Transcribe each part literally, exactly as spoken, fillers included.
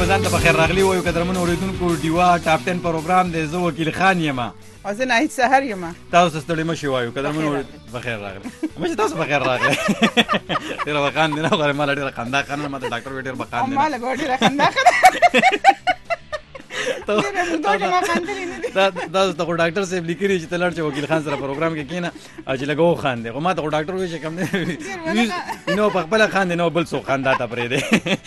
ځان ته بخیر راغلی وایو قدرمنو اورېدونکو ډیوا ټاپ ټن پروګرام دی زه وکیل خان یم او زه ناهید سحر یم تاسو ستړي مه شئ وایو قدرمنو بخیر راغلی مشه تاسو بخیر راغلی ډېره بخاندې نه غواړم ماله ډېره خندا ښه ما ته ډاکټر وایي ډېر بخاندې نه ماله به ډېره خندا ښه تاسو ته خو ډاکټر صاحب لیکلي چې ته لاړ چې وکیل خان سره پروګرام کې کښېنه او چې لږ وخاندې خو ما ته خو ډاکټر وایي چې کم دی نو په خپله خاندې نه بل څوک خندا ته پرېږدی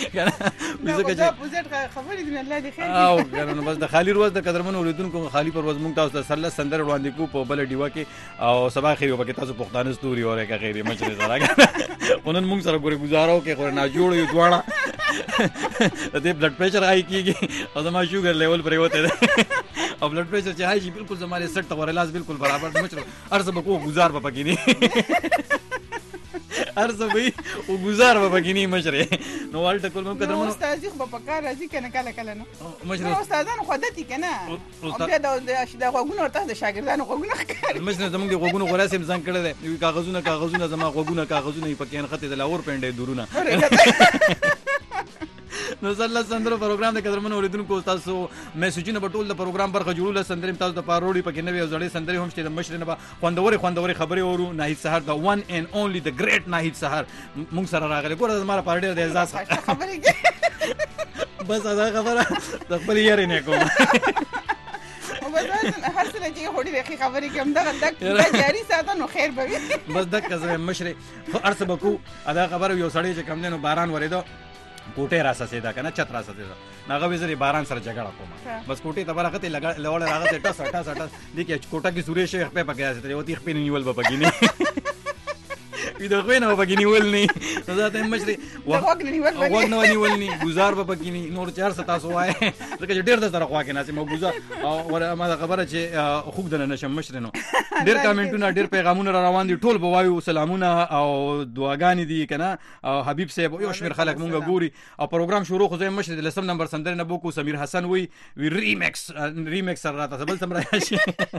او که نه نو بس د خالي ورځ د قدرمنو اورېدونکو خالي پر ورځ موږ تاسو ته سرلس سندرې وړاندې کوو په بله ډیوه کې او سبا خیر وبه کې تاسو پښتانه ستوري اورئ که خیر یې مچرې سره خو نن موږ سره ګورې ګزاره وکړې خو ناجوړه یو دواړه د دې بلډ پریشر های کېږي او زما شوګر لیول پرېوتی دی او بلډ پریشر چې های شي بلکل زما د سټ ته ورلاس بلکل برابر دی مچرو هر څه به کوو ګزار به پکې نه هر څه به او ګزار به پکې نه مشرې نو والټه کول مو قدرمنو استاد خو په کار راځي کنه کله کله نو مشرې استادانو خو دتی کنه او بیا د اشدا غوګونو ورته د شاګردانو غوګونو ښکار مشرې زمونږ د غوګونو غوړا سیم ځان کړی دی کاغذونه کاغذونه زما غوګونه کاغذونه پکې انخته د لاور پنده دورونه نو زله سندرو پروګرام د قدرمنو اوریدونکو تاسو میسجونه په ټول د پروګرام برخه جوړول سندرې تاسو د پاروړي پکې نوې او زړې سندرې هم شته د مشر نه به خوندوري خوندوري خبرې اورو ناهید سحر د ون اینڈ اونلی د ګریټ ناهید سحر مونږ سره راغلی ګوره زما لپاره ډېر د اعزاز خبرې بس دا خبره د خپل یاري نه کوم هر څه چې هوډي د خبرې کوم دغه دک جاری ساته نو خیر به بس دک زه مشر هر څه بکو ادا خبر یو سړی چې کم نه باران ورېدو کوټه را سسیدا کنه چت را سسیدا ناغه وزري باران سره جګړه کوم بس کوټه ته برغه ته لګا لوړ راغه ته ټس ټس ټس دګه کوټه کې سورې شیخ په پکې استه یو تیخ په نیول به پګینه ویدا خو نه به پګینی ولني نو ذاته مشري وګ نه نیول وګ نه نیولني گزار به پګینی نور چار ستا سو وای لکه ډېر د سره خوا کې ناسي مو گزار او ما خبره چې خوب دنه نشم مشر نو ډېر کمنټونه ډېر پیغامونه را روان دي ټول به وایو سلامونه او دعاګانې دي کنه او حبیب صاحب یو شمیر خلک مونږ ګوري او پروګرام شروع خو زه مشر د لسم نمبر سندر نه بوکو سمیر حسن وی وی ریمیکس ریمیکس سره راته بل سم راشي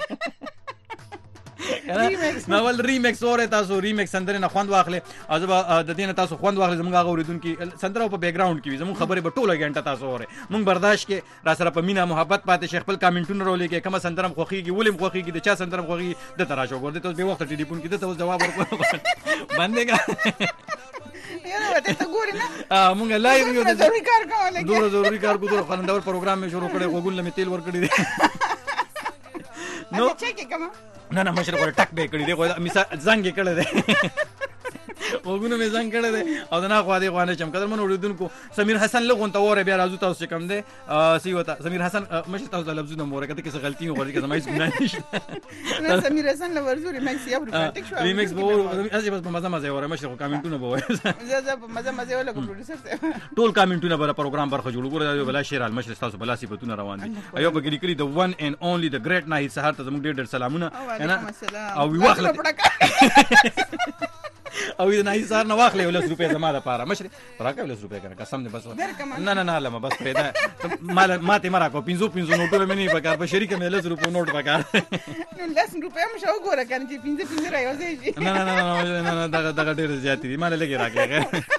نو ول ریمیکس اوره تاسو ریمیکس سندره نه خوند واخلې او زه د دې نه تاسو خوند واخلې زموږ اوریدونکو سندره په بیک گراوند کې زموږ خبره په ټوله غنټه تاسو اوره مونږ برداشت کې را سره په مینا محبت پاتې شیخ خپل کمنټونه رولې کې کومه سندره خوخيږي ولیم خوخيږي د چا سندره خوخيږي د تراشو ګور دې تاسو به وخت ټلیفون کې ته جواب ورکړو باندې یاره ته ته ګورې نه ا مونږ لایو یو ضروري کار کوله دوه ضروري کار کوو خلندور پروګرام مې شروع کړی وګول مې تیل ور کړی نو چک کوم نه نه مشر کوله ټک به کړی دی خو مثال زنګ کړی دی وګونو مې زنګ کړی دی او دا نه خو دې غوانه چم قدر من اوریدونکو سمیر حسن لغون ته وره بیا راځو تاسو کم دی سی وتا سمیر حسن مشر تاسو لفظونه مور کته کې څه غلطي نه غوړي کې زما هیڅ ګناه نشته نه سمیر حسن لورزوري مکس یو پروډکټ شو ریمیکس به اسی بس په مزه مزه وره مشر کمنټونه به وای زه زه په مزه مزه ولا پروډوسر ټول کمنټونه به پروګرام برخه جوړ ګور بلا شیر ال مشر تاسو بلا سی بتونه روان دي ایو به ګری کړی د ون اینڈ اونلی د ګریټ ناهید سحر ته زموږ ډېر ډېر سلامونه کنه او وی واخله او د ناهید سحر نه واخلې ولس روپې زما د پاره مشر راکې ولس روپې کنه قسم دې بس نه نه نه لمه بس پیدا مال ماته مرا کو پینزو پینزو نوټونه مې نه پکار په شریک مې لس روپې نوټ پکار نو لس روپې مې شو ګوره کنه چې پینځه پینځه راځي نه نه نه نه نه دغه دغه ډېر زیات دي مال لګي راکې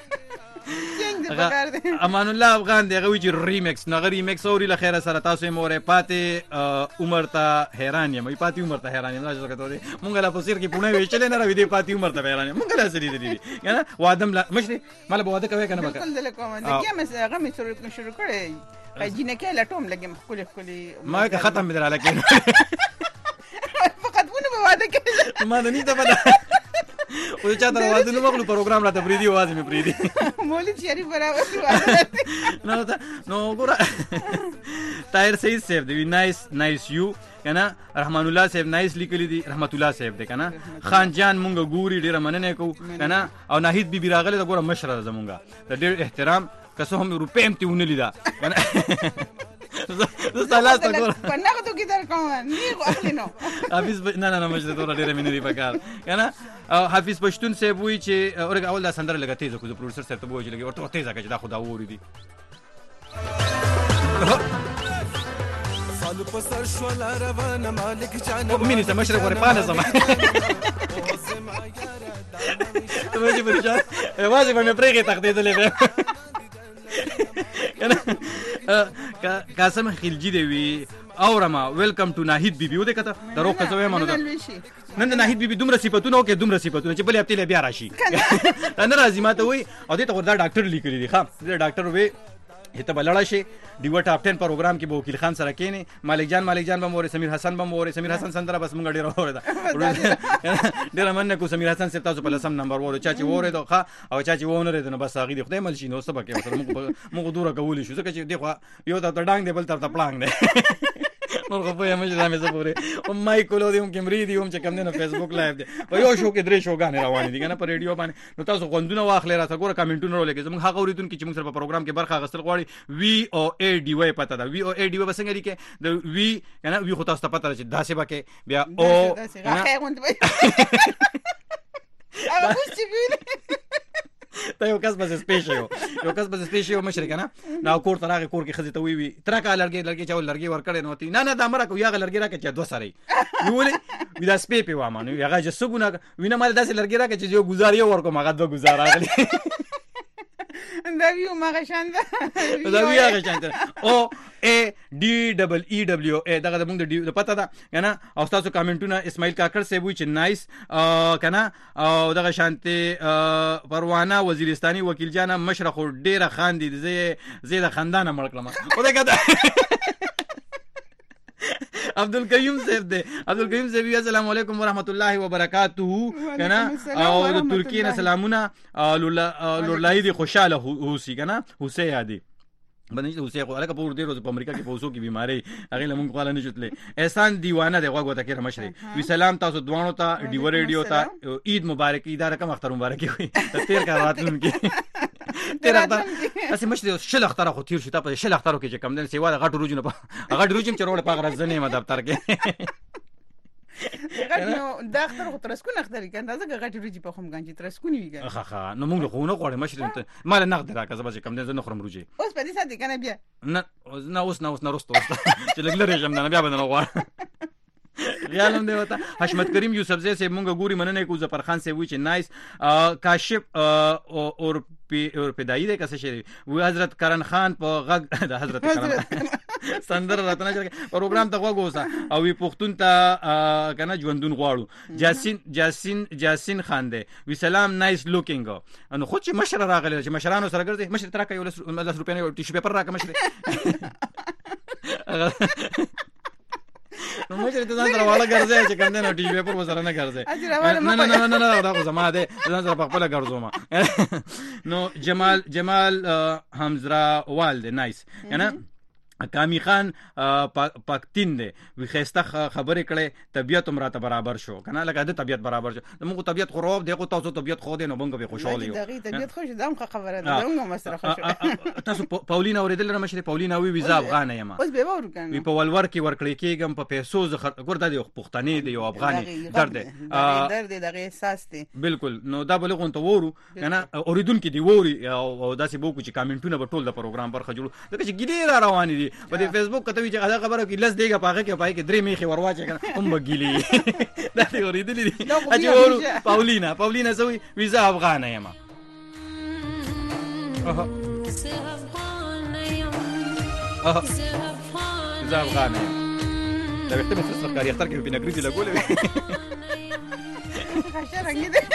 امان الله افغان دغه وی چې ریمیکس نه ریمیکس اوري له خیره سره تاسو مورې پاتې عمر ته حیران یم پاتې عمر ته حیران یم راځه کته مونږ لا پسیر کې پونه ویچلې نه راوي دی پاتې عمر ته حیران یم مونږ لا سړي دي کنه وادم لا مشري مال به واده کوي کنه بکا بالکل دلته کوم د کیمه هغه مې شروع شروع کړې جنې کې لټوم لګم خولي خولي ما که ختم بدر علیکم فقط ونه به واده کې ما نه نیته پدا او چا ته واده نو مغلو پروګرام راته پریدي واز مې پریدي مولوی شریف برابر نو نو ګور طاهر سعید صاحب دی نایس نایس یو کنه رحمان الله صاحب نایس لیکلی دی رحمت الله صاحب دی کنه خان جان مونږ ګوري ډیره مننه کو کنه او ناهید بی بی راغله ګوره مشره زمونږه د ډیر احترام کسه هم روپې هم تیونه لیدا کنه زه سلاس تا ګور پناه تو کی در کوم نه اخلي نو حافظ نه نه نه مجده تور ډیره مینه دی پکار کنه حافظ پښتون صاحب وی چې اورګه اول دا سندره لګه تیزه کو پروډوسر صاحب ته وایي چې لګه ورته تیزه کې دا خدا ووري دي سالو پسر شو لا روان مالک جان مینه ته مشرق ور پانه زما ته مې برجا واځي په مې پرېږه تخته دلې کنه قاسم خلجی دی وی اورما ویلکم ټو ناهید بیبي و دې کته درو که زوی مانو نن د ناهید بیبي دومره صفاتونه او کې دومره صفاتونه چې بلې هفته بیا راشي نه راځي ماته وای او دې ته وردا ډاکټر لیکلی دی ښه دې ډاکټر وی هته بلړا شي ډیو ټاپ ټن پروګرام کې به وکیل خان سره کېنی مالک جان مالک جان بم اور سمیر حسن بم اور سمیر حسن سندره بس مونږ ډیر اوره ډیر مننه کو سمیر حسن سره تاسو په لسم نمبر وره چا چې وره دوخه او چا چې وونه رده نو بس هغه دی خدای مل شي نو سبا کې سره مونږ مونږ دوره کولی شو ځکه چې دی خو یو د ډانګ دی بل تر ته پلانګ دی نور خو په یمه ځامه زپوره او مایکلو دی هم کیمری دی هم چې کم نه فیسبوک لایو دی په یو شو کې درې شوګانې روان دي کنه په ریډیو باندې نو تاسو غوندونه واخلې راته ګوره کمنټونه ولګي زموږ هغه اوریدون کې چې موږ سره په پروګرام کې برخه غسل غواړي وی او ای ډی وای پته دا وی او ای ډی وای بسنګ لري کې د وی کنه وی خو تاسو ته پته چې داسې بکه بیا او هغه غوند وای هغه پوښتې ته یو کس بس سپیشل یو کس بس سپیشل مشر کنه نو کور ترغه کور کې خزي ته وی وی ترکا لړګي لړګي چاول لړګي ور کړي نو تی نه نه دا مره کو یاغه لړګي راکې چې دوه سره ویولې ودا سپې په وامه نو یاغه چې سګونه وینه مال داسې لړګي راکې چې یو گزار یو ورکو ماغه دوه گزار راغلي دا ویو ماغه شاند دا وی هغه شاند او ای ډی ډبل ای دبليو ای دغه د موږ د پته ده کنه او تاسو کمنټونه اسماعیل کاکړ سی وی چې نایس کنه او دغه شانته پروانه وزیرستاني وکیل جان مشرخ ډیره خاندي زی زی د خاندانه مړکلم او دغه عبدالکریم صاحب دے عبدالکریم صاحب السلام علیکم ورحمۃ اللہ وبرکاتہ کنا او ترکی نه سلامونه لولای دی خوشاله هوسی کنا هوسی یادی باندې هوسی خو الګه پور دی روز په امریکا کې پوسو کې بیماری هغه لمون خپل نه چتلې احسان دیوانه دی غوغه تکره مشري وی سلام تاسو دوانو ته ډیو ریډیو ته عید مبارک عید رقم اختر مبارک وي تیر کا راتون کې تیر اختر اسی مشري شل اختر خو تیر شتا په شل اختر کې کم دن سیوا غټ روجونه غټ روجم چروړ پاغ راځنه ما دفتر کې غټنو دا اختر خو ترسکون اختر کې اندازه غټ روجي په خوم غانچ ترسکونی ویګا خا خا نو موږ خو نه غوړې مشري مال نه غدرا که زما چې کم دن نه خرم روجي اوس په دې ساتي کنه بیا نه نه اوس نه اوس نه رستو چې لګلره یم نه بیا باندې غوړ خیالم دی وته حشمت کریم یوسف زی سے مونږ ګوري مننه کو ظفر خان سے وی چې نایس کاشف اور اور پیدای دې کسه شری و حضرت کرن خان په غږ د حضرت کرن سندر راتنه چې پروګرام ته وګوسا او وی پښتون ته کنه ژوندون غواړو جاسین جاسین جاسین خان دې وی سلام نایس لوکینګ نو خو چې مشر راغلی چې مشرانو سره ګرځي مشر ترکه یو لس روپیا ټیشو پیپر راکه مشر نو مې ته ځان سره والا ګرځي چې کنده نو ټي پیپر وسره نه ګرځي نه نه نه نه دا خو زما ده ځان سره په خپل ګرځوم نو جمال جمال حمزرا والد نایس یعنی کامی خان پاکتین دی وی خسته خبرې کړي طبيعت عمره برابر شو کنه لکه د طبيعت برابر شو موږ طبيعت خراب دی خو تاسو طبيعت خو دی نو موږ به خوشاله یو دغه طبيعت خوش دم خبره ده موږ مسره خوش تاسو پاولینا اوریدل نه مشري پاولینا وی ویزا افغان یم اوس به ور کنه وی په ولور کې ورکړی کېګم په پیسو زخر ګوردا دی پښتني دی او افغاني درد درد دغه احساس دی بالکل نو دا بلغون ته وورو کنه اوریدون کې دی ووري او داسې بوکو چې کمنټونه په ټول د پروګرام پر خجلو دغه چې ګډیر روان دي په فیسبوک ته وی چې دا خبره کې لس دیګه پاګه کې پای کې درې میخي ورواچې کنه هم بګیلی دا دی اوریدلې دي اجي ورو پاولینا پاولینا زوی ویزا افغان یم ویزا افغان یم دا وخت په سرکاري اختر کې په نګریزي لګولې خاصه رنګ دي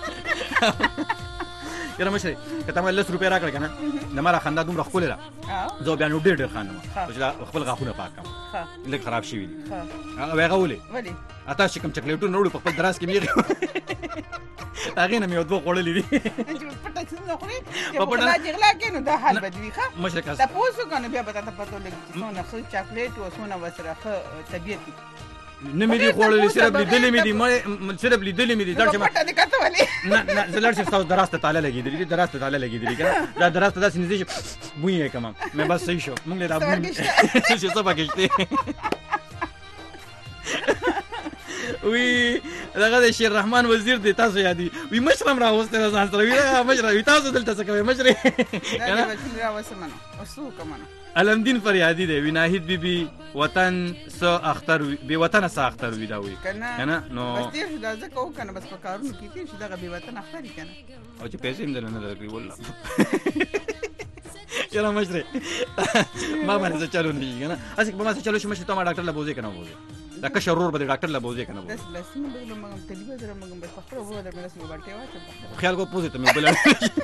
یره مشري کته مې لس روپیا راکړ کنه نه ماره خندا دومره خپل را زه بیا نو ډېر ډېر خانم چې خپل غاخونه پاکم لږ خراب شي وي هغه غولې ولې اته چې کوم چاکلیټونه وروړو په خپل دراز کې میږي هغه نه مې دوه خوړلې دي پټه څه نه خوري په پټه جګړه کې نو دا حال بدوي ښه مشري تاسو پوسو کنه بیا به تاسو پته لګي چې څونه خو چاکلیټ او څونه وسره ښه طبيعت نه مې دي خوړلې صرف لیدلې مې دي مې صرف لیدلې مې دي دا چې پټه دې کته ولې نه نه زلړ چې تاسو دراسته تعالی لګېدلې دي دراسته تعالی لګېدلې کنه دا دراسته داسې نږدې شي بوې کوم مې بس صحیح شو مونږ له دا بوې چې څه پکشته وی دغه شیر رحمان وزیر دی تاسو یادي وی مشرم راوسته ځان سره وی مشر وی تاسو دلته څه کوي مشر کنه راوسته منو اوسو کومه علمدین فریادی دی ویناهید بی بی وطن سو اختر بی وطن سو اختر وی دا وی کنه نو بس تیر شو دا ځکه وکنه بس په کارونو کې تیر شو دغه بی وطن اختر کنه او چې پیسې هم دلته نه درکړي والله چیرې مشره ما باندې چلو نه کنه اسی په ما چلو شي مشره ته ما ډاکټر لا بوزي کنه بوزي دا که شرور به ډاکټر لا بوزي کنه بس بس موږ به موږ تلیبه سره موږ به خپل وو د مې سره باندې واچو خیال کو پوزي ته مې بل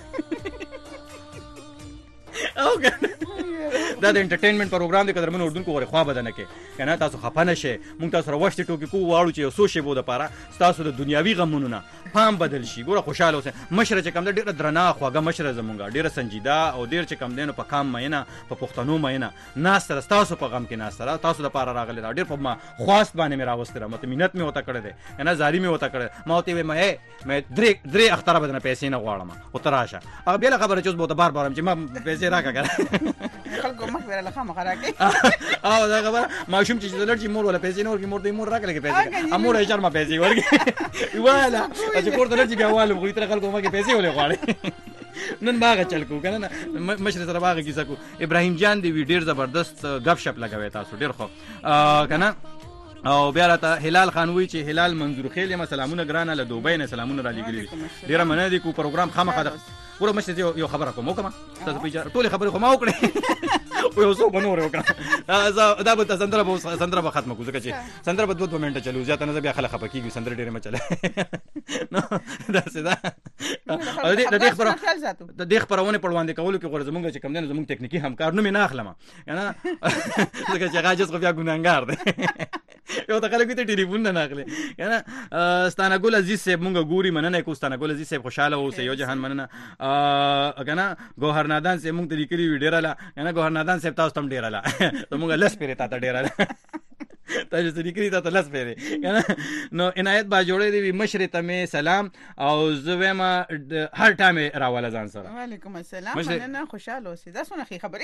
او کنه دا د انټرټینمنت پروګرام دی قدرمن اردن کو غره خوا بدنه کې کنه تاسو خپانه شي مونږ تاسو راوښتي ټوکی کو واړو چې سو شی بو د پاره تاسو د دنیاوی غمونو نه پام بدل شي ګوره خوشاله اوسه مشره چې کم د ډیره درنا خواګه مشره زمونږه ډیره سنجیده او ډیر چې کم دینو په کام مینه په پښتنو مینه ناس سره تاسو په غم کې ناس سره تاسو د پاره راغلی ډیر په ما خواست باندې مې راوستره مته مينت مې وته کړې ده کنه زاری مې وته کړې ما وته مې مې درې درې اختر بدنه پیسې نه غواړم او تراشه او بیا خبره چې بہت بار بار چې ما پیسې راکا کړه خلکو مخ ورله خامخ راکې او دا خبره ماشوم چې دلته مور ولا پیسې نور کې مور دې مور راکړي پیسې امور یې شرم پیسې ورګي والا چې کور ته لږ بیا والو غوړي تر خلکو مګه پیسې ولې غواړي نن باغ چل کو کنه مشر سره باغ کیسه کو ابراهیم جان دی وی ډیر زبردست غب شپ لګوي تاسو ډیر خو کنه او بیا راته هلال خان وی چې هلال منظور خیل یم سلامونه ګرانه له دوبۍ نه سلامونه را لګیلي ډیر مننه دي کو پروګرام خامخا ورو مشر یو خبره کوم کوم تاسو پیژا ټول خبره کوم او کړې یو څو بنور وکړه دا به سندره به سندره به ختمه کو ځکه چې سندره به دوه دوه منټه چلو ځاته نه بیا خلک خپکیږي سندره ډیره مچله نو دا سدا د دې خبره د دې خبرونه په وړاندې کولو کې غوړ زمونږ چې کم نه زمونږ ټکنیکی همکار نو مې نه اخلم کنه ځکه چې غاجس خو بیا ګونګار دی یو تا خلک ته ټلیفون نه اخلي کنه ستانه ګل عزیز صاحب مونږ ګوري مننه کو ستانه ګل عزیز صاحب خوشاله اوسه یو جهان مننه کنه گوهر نادان صاحب مونږ ته لیکلي وی ډیره لا کنه گوهر نادان صاحب تاسو تم ډیره لا مونږ لس پیری تا ته ډیره لا تاسو ته لیکلي تا ته لس پیری کنه نو عنایت با جوړې دی مشر ته می سلام او زویما هر ټایم راواله ځان سره وعلیکم السلام مننه خوشاله اوسه دا څونه خبرې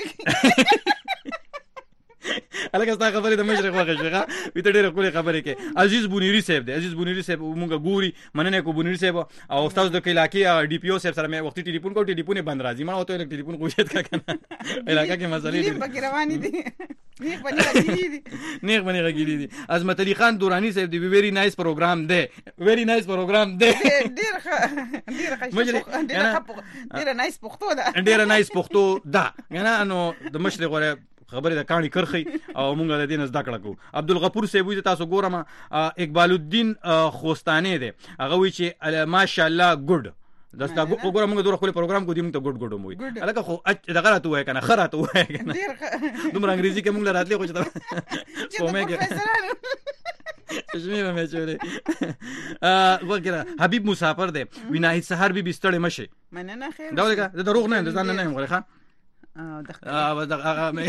الګا ستا خبرې د مشرق واخه شيغه وي ته ډېر کولې خبرې کې عزیز بونيري صاحب دی عزیز بونيري صاحب مونږه ګوري مننه کو بونيري صاحب او استاد د علاقې ډي پی او صاحب سره مې وختي ټلیفون کو ټلیفون بند راځي ما وته ټلیفون کوشش کا کنه علاقې کې مسلې دي بګ رواني دي نیک بني غګيري دي نیک بني غګيري دي عظمت علي خان دوراني صاحب دی ویری نایس پروګرام دی ویری نایس پروګرام دی ډېر ډېر ښه ډېر نایس پښتو ده ډېر نایس پښتو ده کنه نو د مشرق غره خبره د کانی کرخي او مونږ د دین زده کړه کو عبدالغفور صاحب وي تاسو ګورم اقبال الدین خوستانه دی هغه وی چې ماشاءالله ګډ دستا وګورم موږ دوه خپل پروګرام کو دي موږ ته ګډ ګډ موي الکه خو دغه راته وای کنه خراته وای کنه دومره انګریزي کې موږ راتلې خو چې کومه کې شمه مې چولې ا وګړه حبیب مسافر دی ویناهید سحر به بستړې مشه مننه خیر دا ولګه د دروغ نه ځان نه غوړې ښا اه دغه هغه مې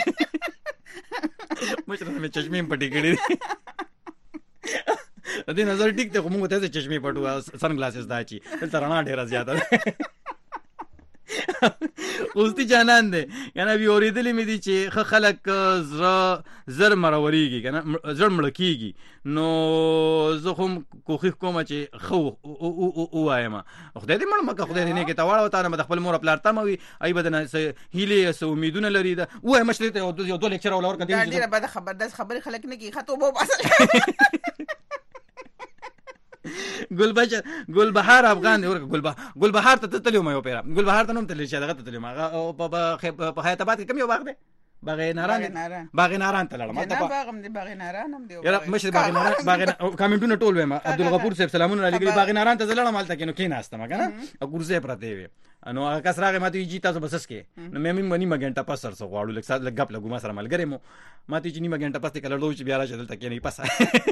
مشره مې چشمې پټې کړې د دې نظر ټیک ته موږ ته چشمې پټو سن ګلاسز داچی تل رڼا ډیره زیاته اوستی جانان دی یعنی وی اوریدلې مې دي چې خ خلک زړه زر مروريږي کنه زړه مړکیږي نو زه هم کوخ کوم چې خو او وایم خدای دې مړ مکه خدای دې نه کې تاوړ وته نه خپل مور خپل ارتم وي ای بدن هیله سو امیدونه لري دا وای مشرته یو دوه لیکچر ولور کدي دا ډیره بد خبر ده خبر خلک نه کی خطوبه باسه ګل بشر ګل بهار افغان دی ورکه ګل بهار ګل بهار ته تللی مې پیرا ګل بهار ته نوم تللی شه دغه ته تللی ما په حیات آباد کې کوم یو باغ دی باغ ناران باغ ناران ته لړم ته باغ هم دی باغ ناران هم دی یاره مشه باغ ناران باغ کمنټونه ټول وایم عبدالغفور صاحب سلامونه علیکم باغ ناران ته لړم مالته کې نو کې ناستم کنه او ګورځه پرته وي نو هغه کس راغی ماته جی تاسو بسس کې نو مې مې منی مګنټه پس سر سو غواړو لکه لګ غپ لګو ما سره ملګری مو ماته چې نیمه غنټه پس ته کله لوچ بیا راځل ته کې نه پس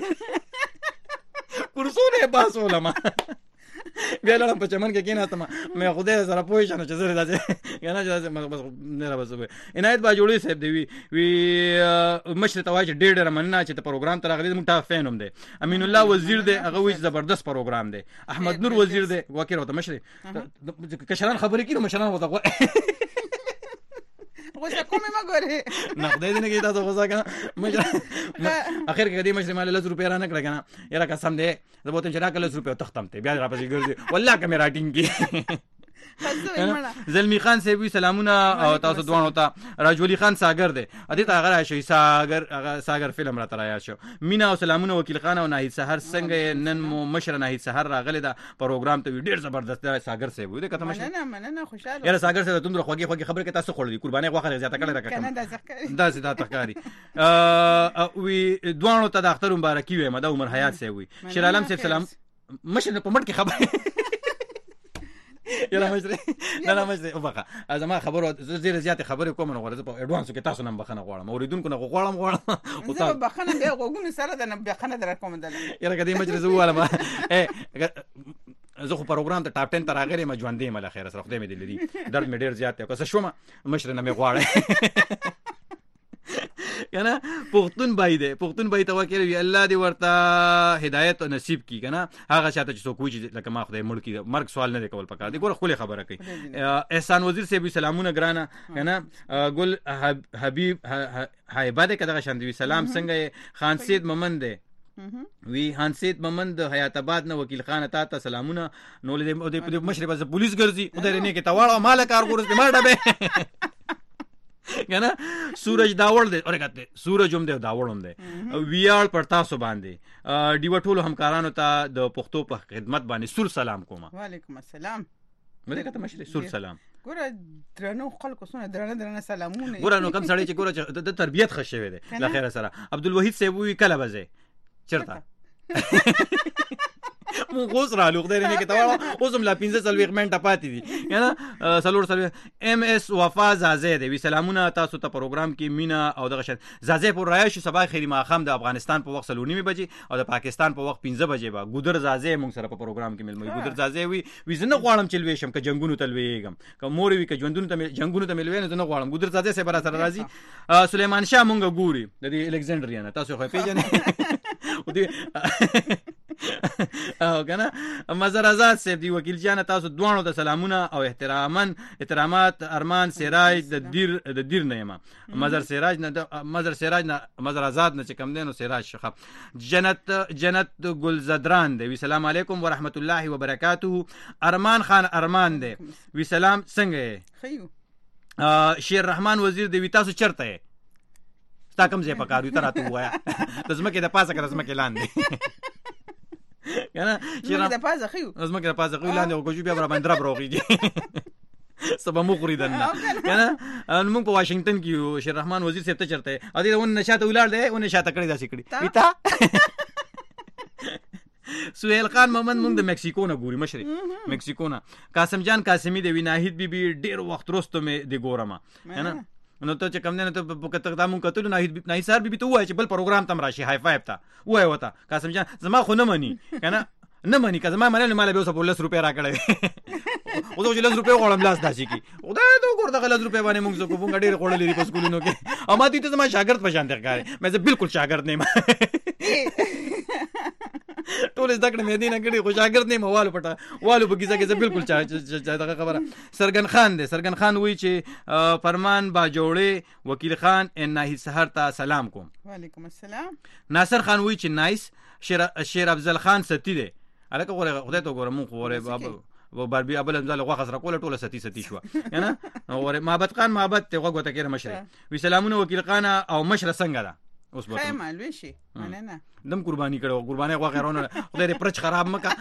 کورسونه پاس ولما بیا لړم په چمن کې کېناستم مې خدای سره پوه شنه چې زره داسې کنه چې داسې بس نه را بس عنایت با جوړې صاحب دی وی وی مشر تواج ډېر ډېر مننه چې ته پروګرام ته راغلی موږ ته فین هم دی امین الله وزیر دی هغه وی زبردست پروګرام دی احمد نور وزیر دی وکیل وته مشر کشران خبرې کینو مشران وته غوسه کومه ما ګوره نه خدای دې نه کې تاسو غوسه کنه مشر اخر کې دې مشر مال لس روپیا را نه کړ کنه یاره قسم دې زه بوته چې را کله لس روپیا تختم ته بیا را پسې ګرځي والله کیمرا ټینګ کی زلمی خان صاحب سلامونه او تاسو دوه ته راجولی خان ساګر دی ادي ته هغه شي ساګر هغه ساګر فلم را ترایا شو مینا او سلامونه وکیل خان او ناهید سحر څنګه نن مو مشر ناهید سحر راغلی دا پروګرام ته ډیر زبردست دی ساګر صاحب دی کته مشه نه نه نه خوشاله یاره ساګر صاحب تم خوږی خوږی خبره کې تاسو خورل دي قرباني غوخه زیاته کړل راکړه دا زیاته تخکاری ا وی دوه ته د اختر مبارکي وي مده عمر حیات صاحب وي شیر عالم صاحب سلام مشه په مټ کې خبره یلا مشره نه نه مشره وبخه از ما خبرو زیر زیات خبرې کوم نو غوړم په اډوانس کې تاسو نن بخنه غواړم اوریدونکو نه غواړم غواړم او تاسو بخنه به غوګونو سره د بخنه در کوم دل یلا کدی مشره زو والا اے زه خو پروګرام ته ټاپ ټن تر راغلی ما ژوندې مله خیر سره خدای مې دې لري درد مې ډیر زیات دی که څه شوم مشره نه مې غواړم کنه پختون بای دی پختون بای ته وکړي وی الله دې ورته هدایت او نصیب کی کنه هغه شاته چې څوک وی لکه ما خدای مړ کی مرګ سوال نه کول پکار دی ګوره خو خبره کوي احسان وزیر صاحب سلامونه ګرانه کنه ګل حبیب هایبه دې کده شاندوی سلام څنګه خان سید ممن دی وی حنسید ممند حیات آباد نه وکیل خان تا ته سلامونه نو له دې مشربه ز پولیس ګرځي خدای نه کې تاواړه مال کار ګورځي ما ډبه کنه سورج داوړ دی اورګه سورج هم دی داوړ هم دی ویاړ پړتا سو باندې ډیو ټولو همکارانو ته د پښتو په خدمت باندې سور سلام کوم وعلیکم السلام مده کته مشر سور سلام ګوره درنو خلکو سونه درنه درنه سلامونه ګوره نو کم سړی چې ګوره د تربيت خښوي دی لا خیر سره عبدالوحید صاحب وی کله بځه چرته مو غوس را لوخ درې نه کې تا اوسم لا پنځه سلوي منټه پاتې دي کنه سلور سلوي ام اس وفا زازه دی وی سلامونه تاسو ته پروګرام کې مینا او دغه شت زازه پر رایش صباح خیری ماخام د افغانستان په وخت سلونی بجې او د پاکستان په وخت پنځه بجې با ګودر زازه مونږ سره په پروګرام کې ملمي ګودر زازه وی وی زنه غواړم چلوي شم ک جنگونو تلويګم ک مور وی ک ژوندونو ته جنگونو ته ملوي نه غواړم ګودر زازه سره برا سره راځي سليمان شاه مونږ ګوري د الکسندریا نه تاسو خو پیژنې او دی او کنه مزر آزاد صاحب دی وکیل جان تاسو دوانو ته سلامونه او احترامن احترامات ارمان سراج د دیر د دیر نه مزر سراج نه مزر سراج نه مزر آزاد نه کم دینو سراج شخه جنت جنت گلزدران دی سلام علیکم ورحمت الله وبرکاته ارمان خان ارمان دی وی سلام څنګه خیو شیر رحمان وزیر دی تاسو چرته ستا کوم ځای پکارو ته راته وایا د زمکه د پاسه کړه زمکه لاندې کنه شیر د پاسه خيو زمکه د پاسه خيو لاندې او کوجو بیا بر باندې را بروغيږي سبا مو خریدنه کنه ان موږ په واشنگټن کې شیر رحمان وزیر صاحب ته چرته ا دې ون نشاته ولار دی ون نشاته کړی داسې کړی پیتا سہیل خان محمد مونږ د مکسیکو نه ګوري مشري مکسیکو نه قاسم جان قاسمی د ویناهید بي بي ډیر وخت وروسته مې د ګورما کنه نو ته چې کم نه ته په کته تاسو کتل نه نه سر بي بي ته وای چې بل پروګرام تم راشي هاي فایو ته وای وته قاسم جان زما خو نه مني کنه نه مني که زما منل مال به اوس په لس روپیا را کړی او زه لس روپیا غواړم لاس داسي کی خدای ته ګور دغه لس روپیا باندې موږ زه کوم ډېر خړلې لري په سکولونو کې اما دې ته زما شاګرد په شان ښکاري مې زه بالکل شاګرد نه یم ټول زده کړې مې دې نه کړې خو شاګرد نه یم والو پټه والو په کیسه کې زه بالکل چا دغه خبره سرګن خان دی سرګن خان وی چې فرمان با جوړې وکیل خان ان ناهید سحر ته سلام کوم وعلیکم السلام ناصر خان وی چې نایس شیر شیر افضل خان ستی دی الکه غوړه خدای ته ګورم خو غوړه بابا و باربي ابل ځل غوخه سره کوله ټوله ستی ستی شو کنه غوړه محبت خان محبت ته غوګه ته کېره مشره وی سلامونه وکیل خان او مشره څنګه ده اوس به خیر معلوم شي نه نه دم قرباني کړو قرباني غوخه رونه خدای دې پرچ خراب مکه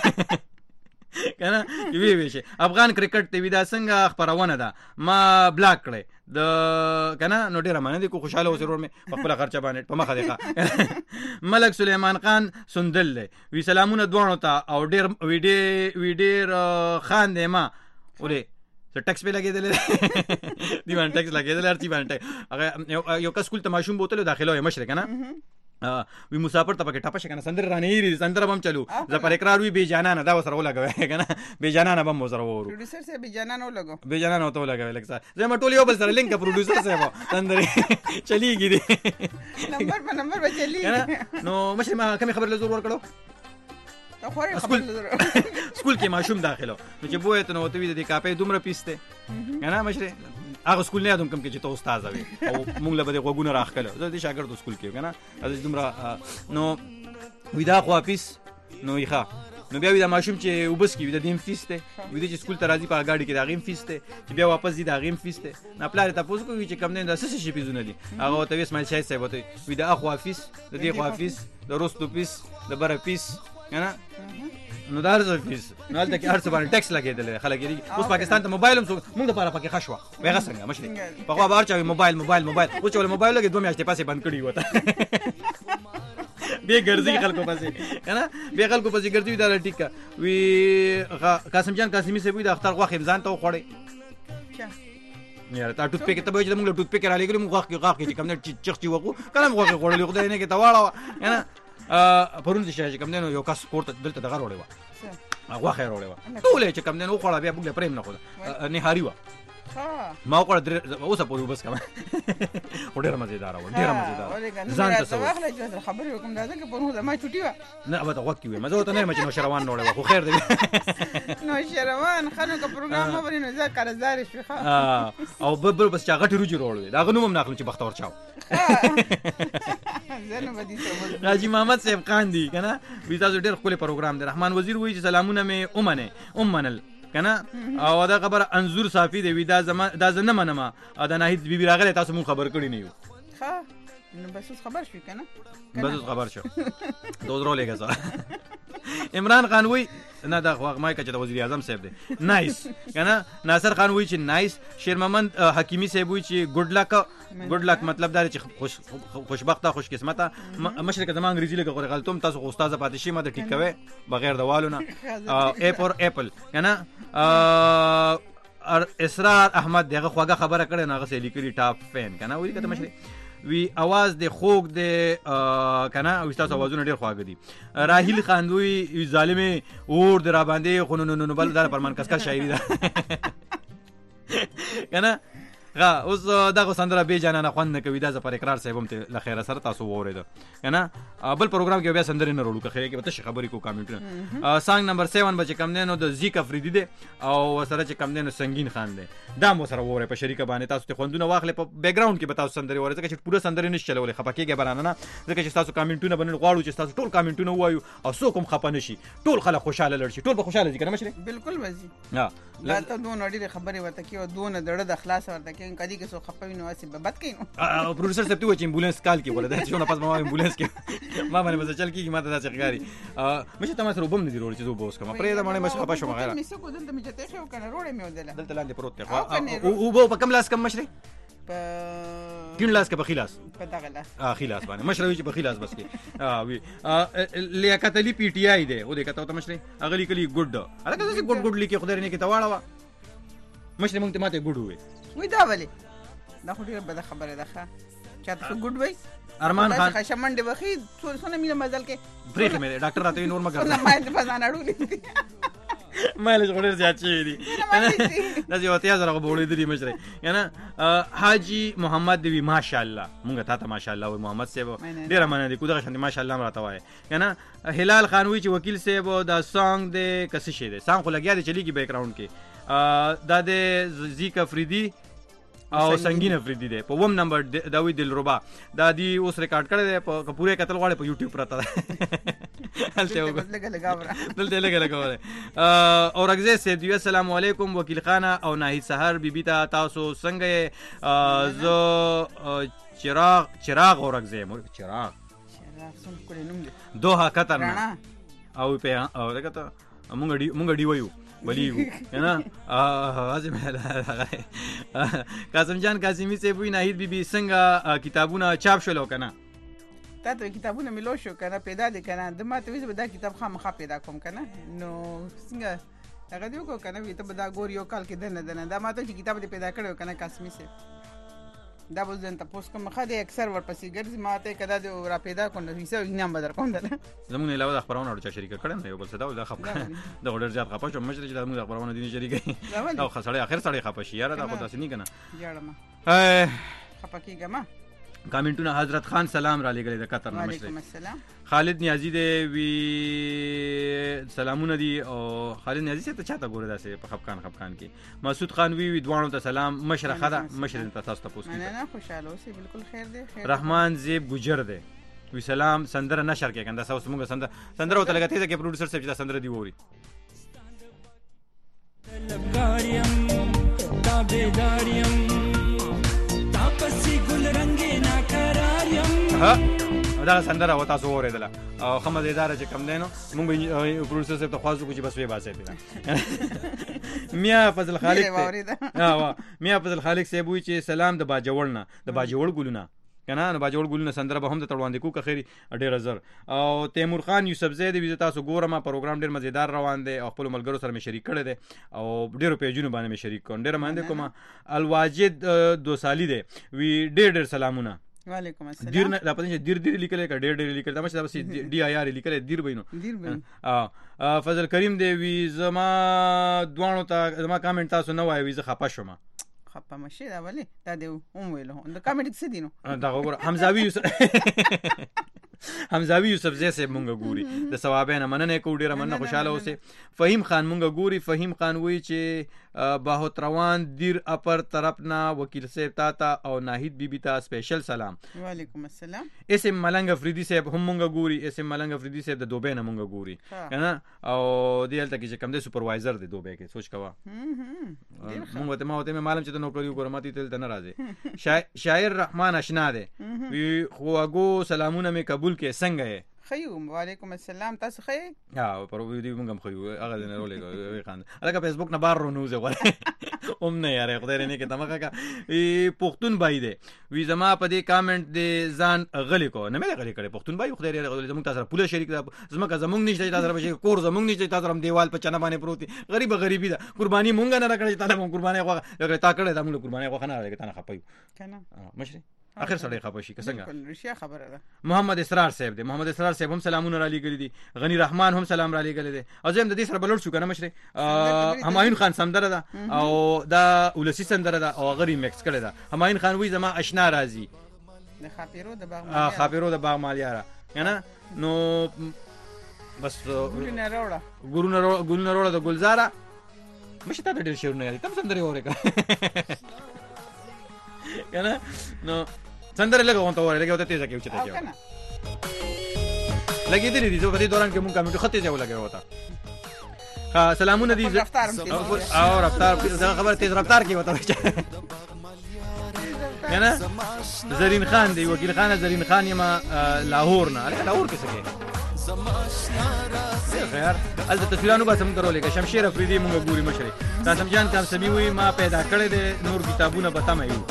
کنه وی وی شي افغان کرکټ ټي وی دا څنګه خبرونه ده ما بلاک کړې د کنه نو ډیره معنی دي کو خوشاله اوسرور مې په خپل خرچه باندې په مخه دی ملک سليمان خان سندل وی سلامونه دوانو ته او ډیر ویډیو ویډیو خان دی ما ولې څه ټیکس په لګیدل دی باندې ټیکس لګیدل ارتي باندې هغه یو کس کول ته ماشوم بوتل داخله وي مشره کنه وی مسافر ته پکې ټاپه شکنه سندر رانه یې سندر بم چلو ز پر اقرار وی بے جانا نه دا وسره ولګوي کنه بے جانا نه بم وسره ورو پروډوسر سے بے جانا نه لګو بے جانا نه تو لګوي لکه زه ما ټول یو بل سره لینک پروډوسر سے و سندر چلیږي دي نمبر په نمبر به چلی نو مشه ما کوم خبر له زور ور کړو سکول کې ماشوم داخلو نو چې بوې ته نو ته وی د کاپې دومره پیسته کنه مشره هغه سکول نه یادوم کوم کې چې ته استاد وې او مونږ له بده غوګونه راخله زه د شاګرد سکول کې کنه از دومره نو ودا خو اپیس نو یخه نو بیا وی دا ماشوم چې وبس کی وی د دیم فیس ته وی د سکول ته راځي په گاډي کې دا غیم فیس ته چې بیا واپس دي دا غیم فیس ته نه پلار ته پوښتنه کوي چې کم نه د څه شي پیزونه دي هغه ته اسماعیل شاه صاحب ته وی د اخوا فیس د دې خوا فیس د روستو فیس د بره فیس کنه نو دا رزه فیس نو هلته کې هر څه باندې ټیکس لګېدل خلک یې اوس پاکستان ته موبایل هم موږ د پاره پکې خښوا وایغه څنګه مشري په خوا بار چا موبایل موبایل موبایل او چې موبایل لګې دوه میاشتې پاسې بند کړی وته به ګرځي خلکو پاسې کنه به خلکو پاسې ګرځي دا ټیک وی قاسم جان قاسمی سه وی د اختر غوخ امزان ته خوړې یاره تا ټوت پیک ته به چې موږ ټوت پیک را لګلو موږ غوخ کې غوخ کې کوم نه چخ چی وکړو کله موږ غوخ خوړلې خدای نه کې تواړه کنه پرون چې کوم نه یو کس کوړه دلته دغه وروړې و غوخ یې وروړې و ټول چې کوم نه وخوړه بیا موږ پرېم نه خو نه هاري و ما وکړه اوس په وبس کما ډېر مزیدار و ډېر مزیدار ځان ته څه خبرې وکم دا چې په نو د ما چټي و نه به وخت کې مزه ته نه مچ نو شروان نوړې خو خیر دی نو شروان خانو کا پروګرام باندې نو ځکه قرضدار شي ښه او بل بس چا غټي روجي روړې دا غنوم نه اخلم چې بختور چاو زنه بدی ته راجی محمد صاحب خان دی کنه وی تاسو ډېر خپل پروګرام دی رحمان وزیر وایي چې سلامونه مې اومنه اومنل کنه او دا خبر انزور صافی دی وی دا زما دا زنه منما دا ناهید بیبي راغله تاسو مون خبر کړی نه یو ها نو بس خبر شو کنه بس خبر شو دوز رو لګا زه عمران خان وی نه دا خو ما کچ د وزیر اعظم صاحب دی نایس کنه ناصر خان وی چې نایس شیر محمد حکیمی صاحب وی چې ګډ لک ګډ لک مطلب دا چې خوش خوشبخته خوش قسمته مشرک زما انګریزي لګه غوړ غلطوم تاسو خو استاد پاتې شي ماته ټیک کوي بغیر د والو نه ا فور اپل کنه اسرار احمد دغه خواږه خبره کړي نه غسه لیکلي ټاپ فین کنه وی کته مشرک وی आवाज د خوګ د کنه او تاسو आवाजونه ډیر خواږه دي راهیل خاندوی ظالمه اور در باندې خونونو نو بل در پرمان کسکر شاعری ده کنه غا اوس دغه سندره به جانانه خوان نه کوي دا ز پر اقرار صاحب هم ته لخيره سره تاسو وورید کنه بل پروګرام کې بیا سندره نه وروړو خیر کې به تاسو خبرې کو کامنټونه سانګ نمبر سیون بچ کم نه نو د زیک افریدی ده او سره چې کم نه نو سنگین خان ده دا مو سره وره په شریکه باندې تاسو ته خوندونه واخلې په بیک گراوند کې به تاسو سندره وره ځکه چې پوره سندره نشي چلولې خپکیږي برانه نه ځکه چې تاسو کامنټونه باندې غواړو چې تاسو ټول کامنټونه وایو او سو کوم خپه نشي ټول خلک خوشاله لړشي ټول به خوشاله دي کنه مشره بالکل وځي ها لا ته دوه نړۍ خبرې ورته کې او دوه دړه د اخلاص ورته کې کدي کې سو خپه وینو اسی به بد کینو پروډوسر صاحب ته و چې امبولانس کال کې ولا دا چې نه پس ما امبولانس کې ما باندې مزه چل کیږي ما ته دا څنګهاري مشه تاسو روبم نه دی روړ چې زه بوس کوم پرې دا باندې مشه خپه شوم غیره مې څه کو دلته مې چته شو کنه روړې مې ودله دلته لاندې پروت دی او بو په کم لاس کم مشري په کین لاس کې په خلاص په دغه لاس اه خلاص باندې مشروي چې په خلاص بس کې اه وی لیاقت علی پی ټی آی دی او دې کته ته مشري اغلی کلی ګډ هغه څه ګډ ګډ لیکي خدای نه کې تواړه مشري مونږ ته ماته ګډ وې وې دا ولې دا خو ډیره بده خبره ده ښه چاته ګډ وای ارمان خان ښه شمنډه وخی څو څو مینه مزل کې بریخ مې ډاکټر راته نور مګر نه ما دې بزان اړولې مالش غوړر زیات شي دي دا یو ته زره غوړې دي مشري یعنی حاجی محمد دی ماشاءالله مونږ ته ته ماشاءالله و محمد صاحب ډیره مننه دي کو دغه شان ماشاءالله راته وای یعنی هلال خانوی چې وکیل صاحب دا سانګ د کس شي دي سانګ خو لګیا دي چلیږي بیک گراوند کې دا د زیک افریدی او سنگین افریدی دی په وم نمبر دا وی دلربا دا دی اوس ریکارډ کړی دی په پوره قتل غواړي په یوټیوب پراته هلته لګا لګا دلته لګا لګا او رغزه سید یو السلام علیکم وکیل خانه او ناهید سحر بیبی ته تاسو څنګه زه چراغ چراغ او رغزه مور چراغ چراغ څنګه کولې نوم دی دوه خطرناک او په او دغه مونږ دی مونږ دی وایو ولیو کنه حاجم قاسم جان قاسمی سے وی ناهید بی بی څنګه کتابونه چاپ شول کنه تا ته کتابونه ملو شو کنه پیدا دي کنه د ما ته وی دا کتاب خامخا پیدا کوم کنه نو څنګه هغه دیو کو کنه وی ته دا ګور یو کال کې دنه دنه دا ما ته کتاب دې پیدا کړو کنه قاسمی سے دا بل ځن تاسو کوم خاله اکثر ورپسې ګرځي ماته کدا د را پیدا کول نو هیڅ انعام بدر کوم ده زموږ علاوه د خبرونو اړه شریک کړم نه یو بل څه دا د خبر د اورډر زیات خپه شو مشر چې د موږ خبرونو دي شریک او خسړې اخر سړې خپه شي یاره دا خو تاسو نه کنه جاړم خپه کیګم کامنټونه حضرت خان سلام را لګلې د قطر نه مشر خالد نیازی دی وی سلامونه دي او خالد نیازی ته چاته ګوره داسې په خفقان خفقان کې مسعود خان وی وی دوانو ته سلام مشر خدا مشر ته تاسو ته پوښتنه نه نه خوشاله اوسې بالکل خیر دی رحمان زیب ګجر دی وی سلام سندره نشر کې کنده اوس موږ سندره سندره وته لګا تیزه کې پروډوسر صاحب چې دا سندره دی ووري لبګاریم تابعداریم تاسو ګل رنگي نا قراریم ها دا سندره وتا سو اوریدله او خمد اداره چې کم دینو مونږ پروډوسر صاحب ته خواستو چې بس وی باسه پیدا میا فضل خالق ها وا میا فضل خالق صاحب وی چې سلام د باجوړ نه د باجوړ ګلونه کنه نو باجوړ ګلونه سندره به هم د تړوان کو خیری ډیر زر او تیمور خان یوسف زید وی تاسو ګورم پروګرام ډیر مزیدار روان دی او خپل ملګرو سره مې شریک کړی دی او ډیرو پیجونو باندې مې شریک کړم ډیر باندې کوم الواجد دو سالی دی وی ډیر ډیر سلامونه وعلیکم السلام دیر نه دا پدې دیر دیر لیکل کا ډیر ډیر لیکل دا مشه بس ډي آی آر لیکل دیر بینو دیر بینو ا فضل کریم دی وی زما دوانو ته زما کامنټ تاسو نه وای وی زه خپه شوم خپه مشه دا ولې دا دی هم ویلو دا کامنټ څه دینو دا وګوره حمزاوی حمزاوی یوسف زی سے مونږ ګوري د ثوابینه مننه کو ډیره مننه خوشاله اوسه فهیم خان مونږ ګوري فهیم خان وی چې باهوت روان دیر اپر طرف نا وکیل صاحب تا تا او ناهید بیبی تا سپیشل سلام وعلیکم السلام اسم ملنګ افریدی صاحب هم مونږ ګوري اسم ملنګ افریدی صاحب د دوبه نه مونږ ګوري کنه او دیلته کې چې کم د سپروایزر دی دوبه کې سوچ کوا مونږ ته ما ته معلوم چې نو پرې ګورماتي تل ته ناراضه شاعر رحمان اشنا دی وی خواګو سلامونه مې قبول کې څنګه یې خیو وعلیکم السلام تاسو خی ها پر ویډیو موږ هم خیو هغه نه رولې کوي خان هغه فیسبوک نه بار رونو زه غواړم اوم نه یاره خدای نه کې تمګه کا ای پښتون بای دی وی زما په دې کامنټ دې ځان غلی کو نه مې غلی کړي پښتون بای خدای نه غلی زموږ تاسو پوله شریک زما کا زموږ نشته تاسو به کور زموږ نشته تاسو هم دیوال په چنه باندې پروتي غریب غریبی دا قرباني مونږ نه راکړی تاسو مونږ قرباني غوښه لکه تا کړی دا مونږ قرباني غوښه نه راکړی تا نه خپایو کنه مشري اخر سړی خپه شي څنګه رښتیا خبره ده محمد اسرار صاحب دی محمد اسرار صاحب هم سلامونه را لګی دي غنی رحمان هم سلام را لګی دي اځم د دې سره بلور شو کنه مشري همایون خان سندره ده او دا ولسی سندره ده او غری میکس کړی ده همایون خان وی زما آشنا راضی د خاپیرو د باغ مالیاره خاپیرو د باغ مالیاره کنه نو بس ګورونه روړه ګورونه ګورونه روړه د ګلزاره مشه تا ډېر شعرونه یادي تم سندره اورې کنه نو سندره لګو ته وره لګو ته تیزه کې اوچته کې لګې دي دي په دې دوران کې مونږ کمیټو خطې ځای ولګو وتا ها سلامونه دي او رفتار دا خبر تیز رفتار کې وتا کنه زرین خان دی وکیل خان زرین خان یما لاهور نه لاهور کې څه کې خیر از تصویرانو به سم درولې که شمشیر افریدی مونږ ګوري مشري قاسم جان کام سمي وي ما پیدا کړې دي نور کتابونه به تم یو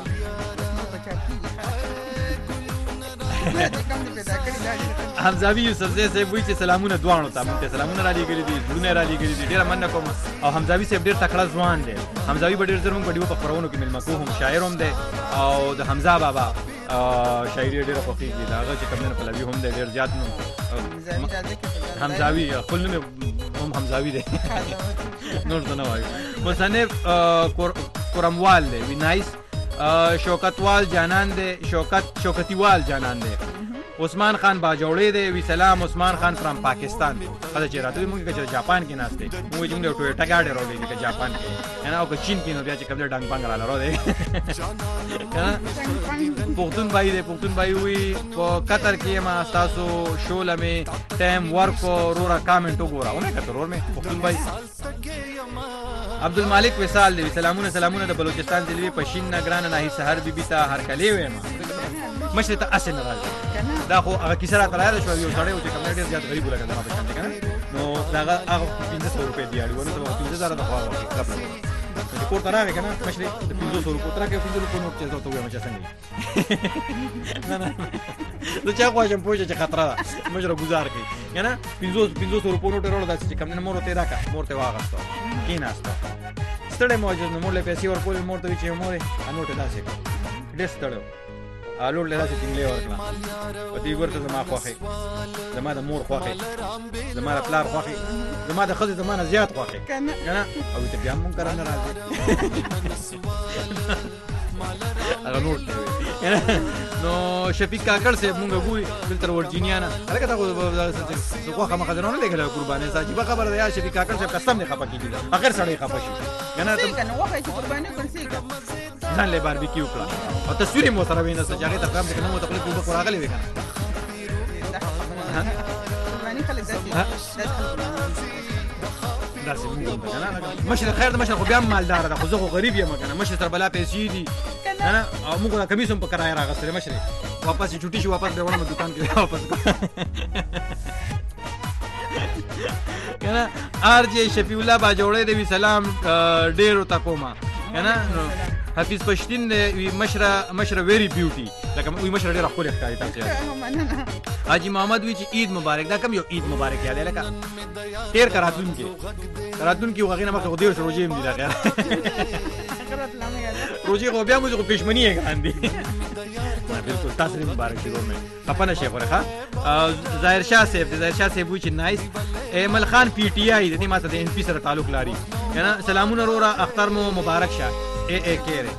حمزاوی یوسف زی صاحب وی چې سلامونه دوانو ته مونږ سلامونه را لګري دي ډونه را لګري دي ډیره مننه کوم او حمزاوی صاحب ډیر تکړه ځوان دی حمزاوی به ډیر زر مونږ ویډیو په خبرونو کې ملما کوم شاعر هم دی او د حمزه بابا شاعري ډیره خوښیږي دا هغه چې کوم نه پلوي هم دی ډیر زیات نو حمزاوی خپل نوم هم حمزاوی دی نور څه نه وایي مصنف قرموال دی وی نایس شوکتوال جانان دی شوکت شوکتیوال جانان دی عثمان خان باجوړې دی وی سلام عثمان خان فرام پاکستان خدای چې راته موږ کې جاپان کې ناشته موږ چې موږ ټوټه گاډي راولې کې جاپان کې نه او چین کې نو بیا چې کوم ډنګ پنګ را لرو دی پښتون بای دی پښتون بای وی په قطر کې ما تاسو شول مې ټایم ورکو رورا کامنټ وګورا او مې کتر ور مې پښتون بای عبدالمالک وصال دی سلامونه سلامونه د بلوچستان دلوي پښین نگران نه سحر بیبي تا هر کلی وې ما مشه ته اسن راځي دا خو هغه کیسه را تلای شو یو سړی چې کوم ډیر زیات غریب لګا دا په شان دي کنه نو دا هغه پنځه سوه روپے دی اړ ونه ته پنځه زره د خوا وکړه د کور تراوي کنه مشه د پنځه سوه روپے تر کې پنځه روپے نو چې زه ته وایم چې څنګه نه نه زه چا غواړم پوهه چې خطر ده مجره گزار کی کنه پنځه پنځه سوه روپے نو ټرول داسې کوم نه مور ته راکا مور ته واغستو کیناستو ستړی موجود نو مور له پیسې ورکول مور ته چې مور انو ته داسې ډېر ستړی الو له داسې ټینګلې ورکړه په دې ورته زما خوښه زما د مور خوښه زما د پلار خوښه زما د خځې زما نه زیات خوښه کنه او ته بیا مونږ کرانه راځي هغه نور نو شفیق کاکړ صاحب مونږ ګوري فلټر ورجینیا نه هغه ته خوښه مخدرونه لګل قرباني ساجي په خبره یا شفیق کاکړ صاحب قسم نه خپه کیږي اخر سړی خپه شي کنه ته کنه وخه چې قرباني کوي ځان له باربیکیو کړه او تصویر مو سره وینځه چې هغه ته کوم څه نو ته خپل په راغلی وکنه باندې خلک داسې داسې داسې مونږ هم کنه مشر خیر د مشر خو بیا مالدار ده خو زه خو غریب یم کنه مشر سره بلا پیسې دي کنه او موږ د کمیس هم په کرایه راغستل مشر واپس چټي شو واپس به ونه دکان کې واپس کنه ار جی شفیع الله با جوړې دی سلام ډیرو تکوما کنه حفیظ پښتین دی مشره مشره ویری بیوټي لکه وی مشره ډیره خو ښکاري تاسو حاجی محمد وی چې عید مبارک دا کوم یو عید مبارک یاد لکه ډیر کراتون کې کراتون کې وغیرہ مخه ډیر روزي هم دي لکه روزي خو بیا موږ په پښمنی یې ګاندي بالکل تاسو مبارک دی ګورمه خپانه شیخ ورخه ظاهر شاه صاحب ظاهر شاه صاحب وی چې نایس ایمل خان پی ټی آی د دې ماته د ان پی سره تعلق لري کنه سلامونه رورا اختر مو مبارک شه ای ای کېره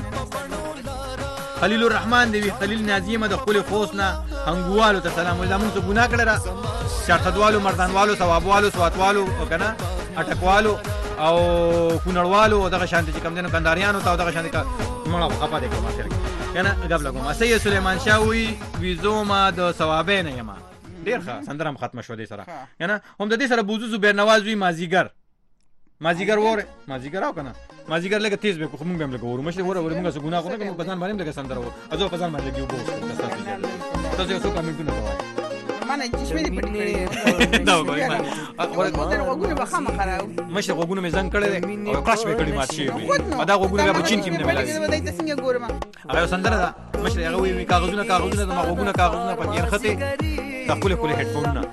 خلیل الرحمن دی خلیل نازیمه د خپل خوسنا هنګوالو ته سلام ولې موږ ګناه کړل شرطوالو مردانوالو ثوابوالو سواتوالو کنه اٹکوالو او کونړوالو دغه شانتي چې کم دینو کنداریانو ته دغه شانتي مړه خپه دي کومه سره کنه قبل کوم سید سلیمان شاوی ویزوما د ثوابین یما ډیر ښه سندرم ختم شو دي سره کنه هم د دې سره بوزو زبیر نواز وی مازیګر مازیګر وره مازیګر او کنه مازیګر لکه تیز به خو موږ هم لکه ورو مشه وره ورو موږ څه ګناه کوو نه په ځان باندې لکه سندره وو ازو په ځان باندې کیو بوس تاسو یو څه کمنټونه کوئ مانه چشمه دې پټ کړې دا وګورئ ما ورته وګورئ به خامہ خراو مشه وګونو مې زنګ کړل او کراش به کړی مات شي دا وګونو بیا په چین کې نه ملایي دا دای څنګه ګورم هغه سندره ده مشه هغه وی کاغذونه کاغذونه ما وګونو کاغذونه په کې خته تخول کول هډفون نه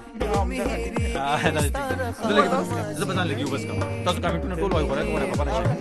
زه به ځان لګیو بس کوم تاسو کمنټونه ټول وایو غواړم وره خبره شي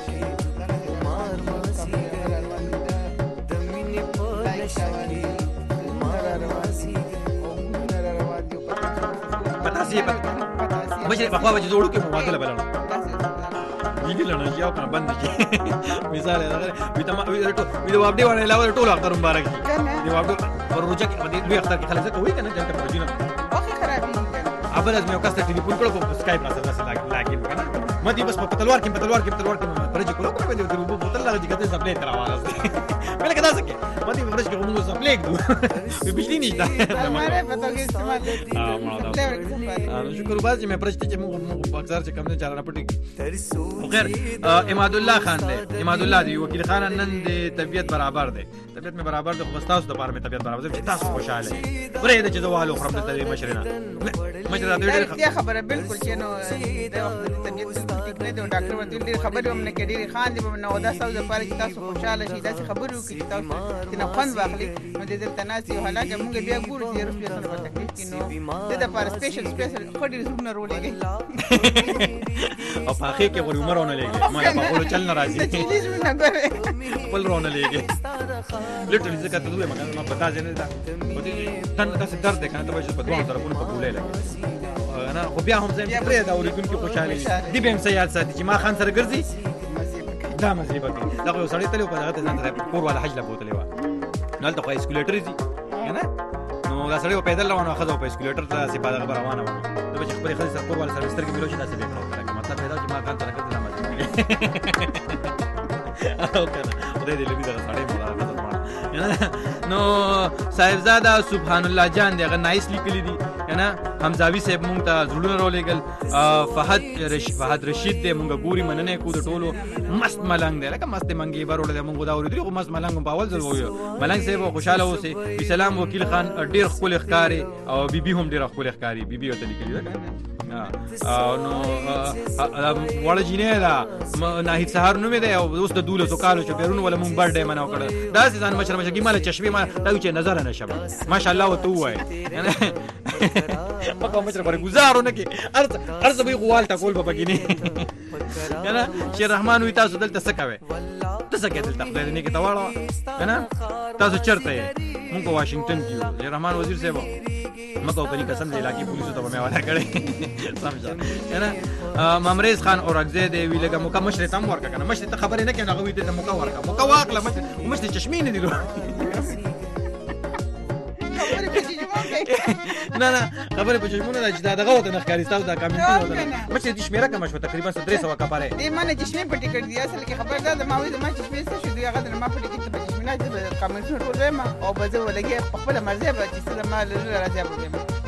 پتاسي مشه په خوا چې جوړو کې مواصله بلل ویډیو لنه یو کنه بند کی مثال دا وی تم وی دا اپ دی ونه علاوه ټول اختر مبارک دی دی اپ پر روزه کې په دې اختر کې خلک کوي کنه چې په دینه اوخه خرابې ابل از مې وکاسته ټلیفون کړو په سکایپ سره سره لاګین کنه مدي بس په تلوار کې په تلوار کې په تلوار کې پرځ کولو په دې ته وبو بوتل لږ کته سپلې تراواله مله کدا سکے مدي پرځ کې موږ سپلې دو په بجلی نشته ماره په توګه استعمال دي ها مړه شکر باز چې مې پرځ چې موږ اکثر چې کم نه چارانه پټي خیر اماد الله خان دی اماد الله دی وکیل خان نن دی طبيعت برابر دی طبيعت مې برابر دی خو تاسو د بار مې طبيعت برابر دی چې تاسو خوشاله پرې د چې زوالو خرم د دې مشرنا مشر دا ډېر خبره بالکل چې نو د طبيعت ټیک نه دی ډاکټر ورته ډېر خبره هم نه کړي ډېر خان دی نو دا تاسو د پاره چې تاسو خوشاله شئ دا خبرو کې تاسو چې نه خوند واخلي نو د دې تناسي حالکه موږ بیا ګورو چې روپیا سره په تکلیف کې نو د دې لپاره سپیشل سپیشل خډي زونه رولېږي او په اخر کې غوړي عمر ونه لګي ما په خپل چل نه راځي چې دې زونه ګره خپل رونه لګي لټري ځکه ته دوی مګر ما پتا ځنه دا په دې تن تاسو درد کنه ته به په دوه طرفونو په بولې لګي انا خو بیا هم زم پرې دا اوریدونکو خوشاله دي به هم سیاد ساتي چې ما خان سره ګرځي دا مزي بګي دا یو سړی تلو په هغه ځان سره کور والا حج لا بوتلې و نو ته خو اسکلیټر دي کنه نو دا سړی په پیدل روانه خزو په اسکلیټر ته سي په هغه روانه و دا به خپل خزي سره کور والا سره سترګې ملو شي دا څه به کړو مطلب پیدا چې ما خان سره ګرځي دا مزي او کنه خدای دې لوي دا سړی مولا نو صاحبزاده سبحان الله جان دی هغه نایس لیکلی دي کنه حمزاوی صاحب مونږ ته زړونه رولېګل فهد رشید فهد رشید دی مونږ ګوري مننه کو د ټولو مست ملنګ دی لکه مست منګي برول دی مونږ دا ورېدل خو مست ملنګ په اول ځل وایو ملنګ صاحب خوشاله اوسه سلام وکیل خان ډیر خپل ښکاری او بیبي هم ډیر خپل ښکاری بیبي ورته لیکلی ده او نو وړ جینې دا ناهید سهار نومې دی او اوس د دولسو کالو چې بیرون ولا مونږ برډې مناو کړ دا ځان مشر مشر کی مال چشمه ما دا چې نظر نه شم ماشاءالله وته وای په کوم مشر پر گزارو نه کی ارز ارز به غوال تا کول په بګینه کنه شیر رحمان وی تاسو دلته څه کوي تاسو کې دلته خدای دې کې تاواله کنه تاسو چرته مونږ په واشنگټن کې یو شیر رحمان وزیر صاحب مکو کني قسم دې علاقې پولیسو ته مې والا کړې سمجھا کنه مامریز خان اورګزه دې وی لګه موکا مشر تم ورکا کنه مشر ته خبرې نه کنه غوي دې موکا ورکا موکا واکله مشر چشمې نه دي نه نه خبرې په چشمونه د اجازه دغه وته نخکاری تاسو دا کمنټونه مشه د شمیره کم شو تقریبا درې سوه کپاره دې مانه چشمې پټې کړې دي اصل کې خبر ده ما وې ما چشمې څه شو دی هغه د ما پټې کړې په چشمونه د کمنټونه ټول ما او بزه ولګي په خپل مرزه به چې سلام علیکم راځي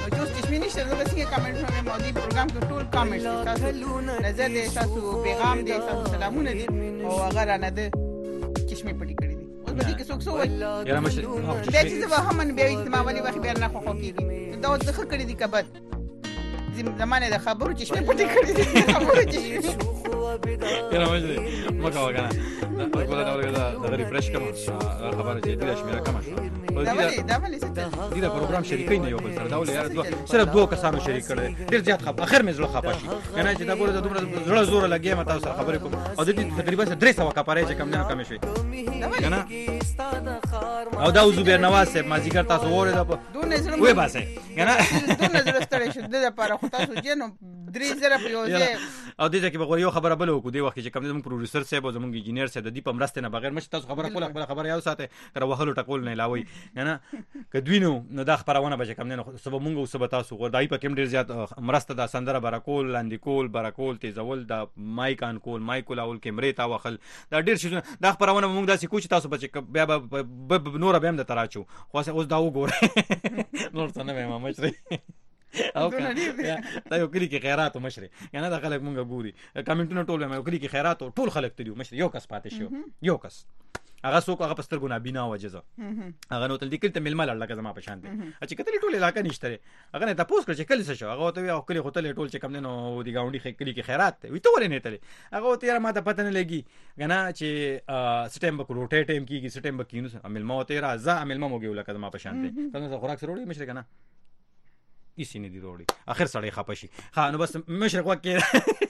جو چشمه نشته زه بس یې کمنټونه مې مودي پروګرام کې ټول کمنټ تاسو نظر دې تاسو پیغام دې تاسو سلامونه دي او هغه رانه ده چشمه پټی کړی دي اوس به دې کې څوک څو وایي یاره مشر دا چې زه به هم من بیا وي ما ولې وخت بیا نه خو خو کېږي دا اوس د ښه کړي دي که بد زمانه د خبرو چشمه پټی کړی دي خبرو چشمه یاره مشر مکه وکنه دا ګوره دا ورګه دا ریفرش کوم خبره چې دې شمیره کم شو دا ولې دا ولې څه دې دا پروګرام شریکین نه یو بل سره دا ولې یاره دوه صرف دوه کسانو شریک کړل ډیر زیات خپ اخر مې زړه خپه شي کنه چې دا ګوره د دومره زړه زور لګي ما تاسو سره خبرې کوم او د دې تقریبا درې سوه کپاره چې کم نه کم شي کنه او دا زبیر نواز صاحب ما ذکر تاسو وره دا دونه زړه وې باسه کنه دونه زړه ستړي شو د لپاره خو تاسو جنو درې زره په یو ځای او دې ځکه به یو خبره بل وکړو دی وخت چې کوم زموږ پروډوسر صاحب او زموږ انجینیر صاحب د دې په مرسته نه بغیر مشه تاسو خبره کوله خپل خبره یو ساته تر وهلو ټکول نه لاوي نه کدوینو نو دا خبرونه به کوم نه سبب مونږ او سبب تاسو غوډای په کوم ډیر زیات مرسته د سندره برکول لاندې کول برکول تیزول د مایک ان کول مایک لاول کیمرې تا وخل دا ډیر شي دا خبرونه مونږ داسې کوچ تاسو بچ بیا نور به هم د تراچو خو اوس دا وګوره نور څه نه ما مشري او دا یو کلی کې خیرات او مشري کنه دا خلک مونږ ګوري کمنټونه ټول مې کلی کې خیرات او ټول خلک تلیو مشري یو کس پاتې شو یو کس هغه څوک هغه پستر ګنا بنا وجزه هغه نو تل دکل ته ملما لړ لکه زما په شان دي چې کتلې ټول علاقې نشته هغه نه تاسو کړ چې کله څه شو هغه ته یو کلی هوتل ټول چې کم نه نو دی گاونډي کلی کې خیرات وي ته ولې نه تلې هغه ته یاره ما ته پته نه لګي غنا چې سټیم بک روټه ټیم کیږي سټیم بک کینو ملما ته راځه ملما موګي لکه زما په شان دي څنګه خوراک سره وړي مشر کنه ایسی نه دی وړي اخر سړی خپه شي ها نو بس مشر کو کې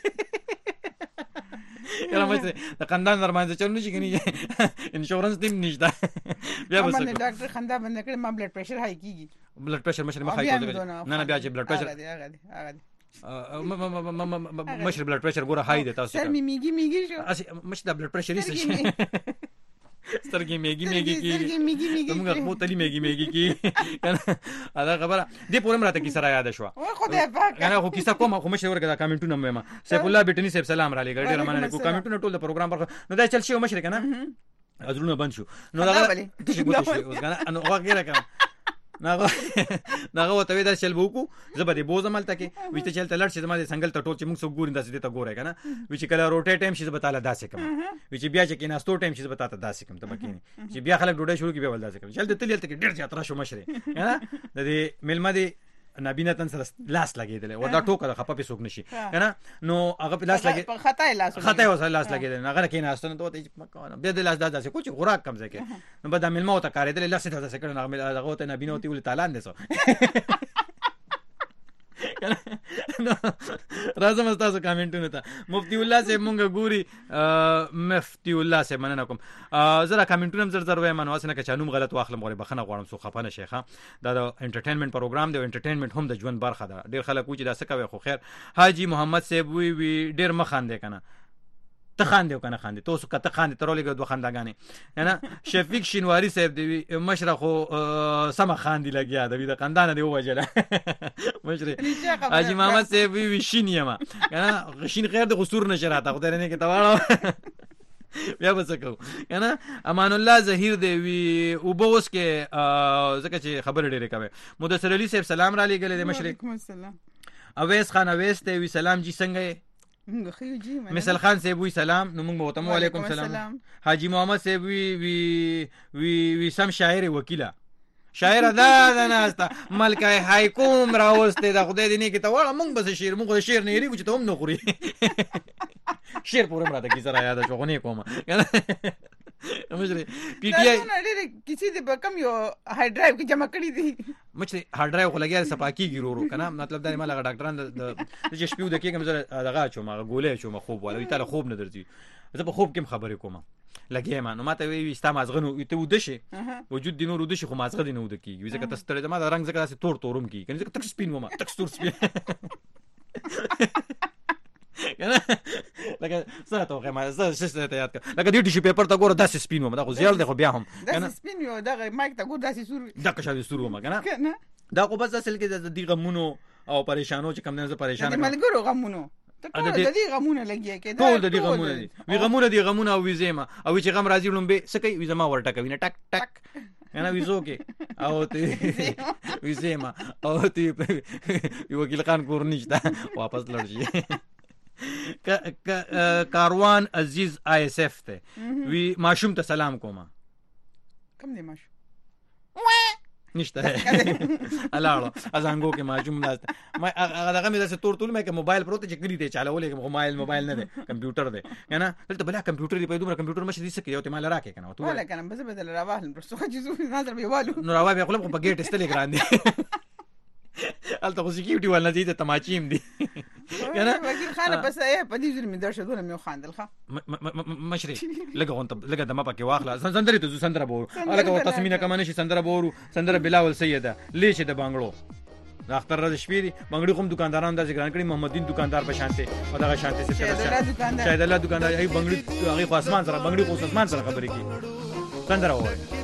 یاره مې د خاندان درمانځه چلو شي کني انشورنس تیم نشته بیا بس ډاکټر خندا بند کړ ما بلډ پريشر هاي کیږي بلډ پريشر مشر ما خای کوي نه نه بیا چې بلډ پريشر هغه دي هغه دي مشر بلډ پريشر ګوره هاي دی تاسو سر می میږي میږي شو اسی مش د بلډ پريشر یې څه سترګې میږي میږي کی موږ خو تلی میږي میږي کی دا خبره دې پورم راته کی سره یاد شو خدای پاک کنه خو کیسه کوم خو مشه ورګه کمنټونه مې ما سیف الله بیٹنی صاحب سلام را لګړ ډیر مننه کو کمنټونه ټول د پروګرام پر نو دا چل شي مشه کنه ازرونه بند شو نو دا څه ګوتې شي اوس کنه نو هغه کنه ناغه ناغه وته دا چل بوکو زبدي بوز عمل تکي وچ چل تلړ شي زما د سنگل ته ټول چې موږ سو ګورین داسې ته ګورای کنه وچ کله روټه ټایم شي زبتاله داسې کوم وچ بیا چې کیناستو ټایم شي زبتا ته داسې کوم ته مکینی چې بیا خلک ډوډۍ شروع کی به ول داسې کوم چل د تل تل ډیر زیات را شو مشره کنه د دې ملما دي نبینه تن سره لاس لګیدل و دا ټوکر خپه په سوق نشي کنه نو هغه په لاس لګي خطا لاس خطا وسه لاس لګیدل هغه کې نه استنه دوته مکه بیا د لاس داسې کوچ غوراک کم ځکه نو بد ملما او ته کارېدل لاس ته داسې کړه هغه ته نبینه او تی ول تعالی اندسو راځم تاسو کمنټونه ته مفتی الله صاحب مونږ ګوري مفتی الله صاحب مننه کوم زرا کمنټونه زر زر وایم نو اسنه که چانوم غلط واخلم غوړي بخنه غواړم سو خپانه شیخه دا د انټرټینمنت پروګرام دی انټرټینمنت هم د ژوند برخه ده ډیر خلک و چې دا څه کوي خو خیر حاجی محمد صاحب وی وی ډیر مخاندې کنه ته خاندې کنه خاندې تاسو کته خاندې ترولې دوه خنداګانې نه شفیق شینواری صاحب دی مشره خو سم خاندې لګیا دی د خندانه دی وجله مشره حاجی محمد صاحب وی شین یما کنه شین خیر د قصور نشراته خو درنه کې تواړه بیا وسکو کنه امان الله ظهیر دی وی او بوس کې زکه چې خبر ډیره کوي مدثر علی صاحب سلام را لګل دی مشره وعلیکم السلام اویس خان اویس ته وی سلام جی څنګه مثل خان صاحب وی سلام نو موږ وته وعلیکم السلام حاجی محمد صاحب وی وی وی وی سم شاعر وکیلا شاعر دا دا ناستا ملکه هاي کوم راوسته دا خدای دې نه کې ته وړه موږ بس شعر موږ شعر نه لري چې ته هم نه خوري شعر پورم راته کی سره یاد شو غنی کوم مجري پی ټی آی کسی دې کم یو هارد ډرایو کې جمع کړی دي مچ هارد ډرایو خو لګیا سپاکی ګورو کنه مطلب دا مال ډاکټران د چې شپیو د کېګم زره دغه چوم غولې چوم خوب ولا وی تعالی خوب نه درځي زه په خوب کې خبرې کوم لګیا ما نو ماته وی استا مازغنو ته ودشي وجود دینو ودشي خو مازغ دینو ود کی وی زکه تستړی ما د رنگ زکه تاسو تور تورم کی کنه زکه تک سپین وما تک تور سپین کنه لکه زه ته خو ما زه شته ته یاد کړه لکه ډیټی شي پیپر ته ګوره داسې سپین وما دا خو زیال دی خو بیا هم کنه سپین یو دا مایک ته ګور داسې سور دا که شاده سور وما کنه دا خو بس اصل کې د دې غمونو او پریشانو چې کم نه زه پریشان یم ملګرو غمونو ته ټول د دې غمونه لګي کې دا ټول د دې غمونه دي وی غمونه دي غمونه او وی زما او چې غم راځي لومبه سکه وی زما ورټه کوي نه ټک ټک کنه ویزو کې او ته ویزه ما او ته وکیل خان کور نشته واپس لړ شي. کاروان عزیز آی ایس اف ته وی ماشوم ته سلام کوم. کم دی ماشوم نشته الاړو ازانګو کې ماشوم داسته ما هغه مې داسه تور تول مې کې موبایل پروت چې کلی ته چالولې کې موبایل موبایل نه دی کمپیوټر دی کنه دلته بلا کمپیوټر دی په دومره کمپیوټر مشه دي څه کې یو ته مال راکې کنه ولا کنه بس بدل راوال پر څه چې زو نظر به والو نو راوال به خپل په گیټ استلې ګراندي الته خو سکیورټي ول نه دي ته تماچیم دي کنه وکیل خانه بس ايه په دې ځل مې درشه دونه مې خواندل ښه مشري لګه غون لګه دما پکې واخلا سندري ته سندره بورو لګه ورته سمینه کمانه شي سندره بورو سندره بلاول سیده لیشه د بنگړو د اختر راز شپې دي بنگړي کوم دکانداران د ځګران کړي محمد دین دکاندار په شانته او دغه شانته څه شاید الله دکاندار ای بنگړي هغه خو اسمان سره بنگړي خو اسمان سره خبرې کی سندره وای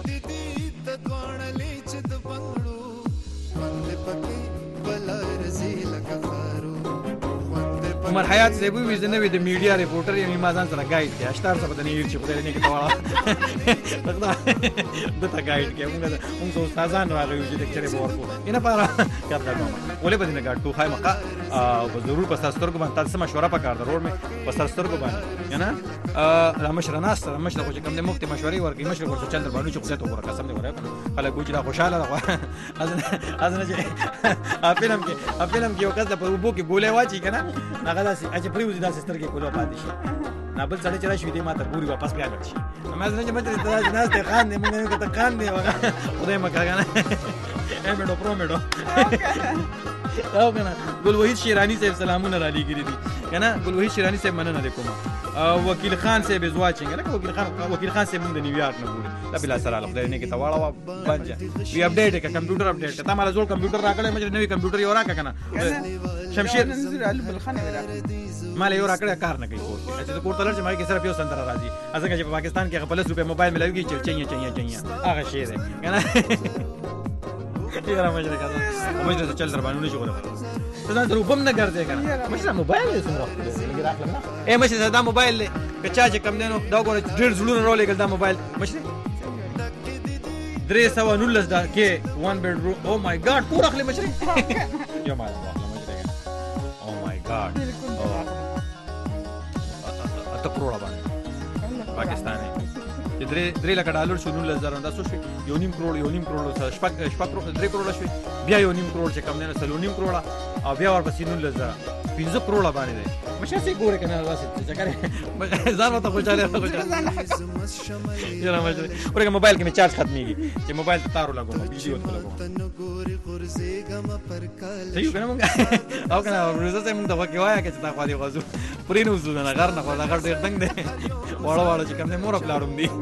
عمر حیات صاحب وی زنه وی د میډیا ریپورټر یې ما ځان سره گایډ کړ اشتار څه بدنې چې خدای نه کې تاوړه دته گایډ کې موږ موږ استادان راغلي چې لیکچر به ورکو اینه پاره کړه نو ولې بدنه ګټ تو خای مقا او ضرور په سترګو باندې تاسو مشوره پکار ده روډ مې په سترګو باندې کنه را مشر ناس سره مشر خو چې کوم د مفت مشورې ورکړي مشر ورته چل در باندې چې خدای ته ورکړه قسم دې ورکړه خلک ګوجرا خوشاله راغله ازنه چې افلم کې افلم کې وکړه په وبو کې ګولې واچي کنه هغه داسې اچ پریوزي داسې سترګې کوله پاتې شي نه بل سړی چې راشي دې ماته ګوري واپس بیا لړ شي ما ځنه چې مته ته نه ته خان دې موږ نه ته خان دې خدای مکه کنه امیډو پرومیډو او کنه ګل وحید شیرانی صاحب سلامونه را لګری دي کنه ګل وحید شیرانی صاحب مننه کوم وکیل خان صاحب زواچینګ لکه وکیل خان وکیل خان صاحب د نیویارک نه ګوري لا بلا سره خدای نه کې تواړه بنجا وی اپډیټ کا کمپیوټر اپډیټ کته مال زول کمپیوټر راکړې مې نوې کمپیوټر یو راکړه کنه شمشیر نظر علي بل خان ورا مال یو راکړه کار نه کوي کور چې کور تلل چې ما کې صرف یو سندره راځي ازګه چې په پاکستان کې خپل روپے موبایل ملایږي چې چنیا چنیا چنیا هغه شی دی کنه یاره مجره کړه مجره چل در باندې شو غره ته دا روبم نه ګرځي کنه مجره موبایل دې څنګه لګي راخلم اے مجره دا موبایل له کچا چې کم دینو دا ګور ډیر زړونه رولې ګل دا موبایل مجره درې سو نولس دا کې وان بیډ روم او مای ګاډ پورا خلې مجره یو مال او مای ګاډ اته کروڑ باندې پاکستاني درې درې لک ډالر شو نولس زره دا څه شو یو نیم کروڑ یو نیم کروڑ سره شپږ شپږ کروڑ درې کروڑ شو بیا یو نیم کروڑ چې کم نه سلو نیم کروڑ او بیا ورپسې نولس زره پنځه کروڑ باندې دی مشه سي ګوره کنه واسه چې کړي ځان وته خوشاله خوشاله یاره مشه ورګه موبایل کې می چارج ختميږي چې موبایل ته تارو لګوم ویډیو ته لګوم صحیح کنه مونږ او کنه ورزه ته مونږ ته وکي وایا چې تا خو دې غوځو پرې نو زو نه غر نه خو دا غر ډېر څنګه دی واړه واړه چې کوم نه مور خپلارم دي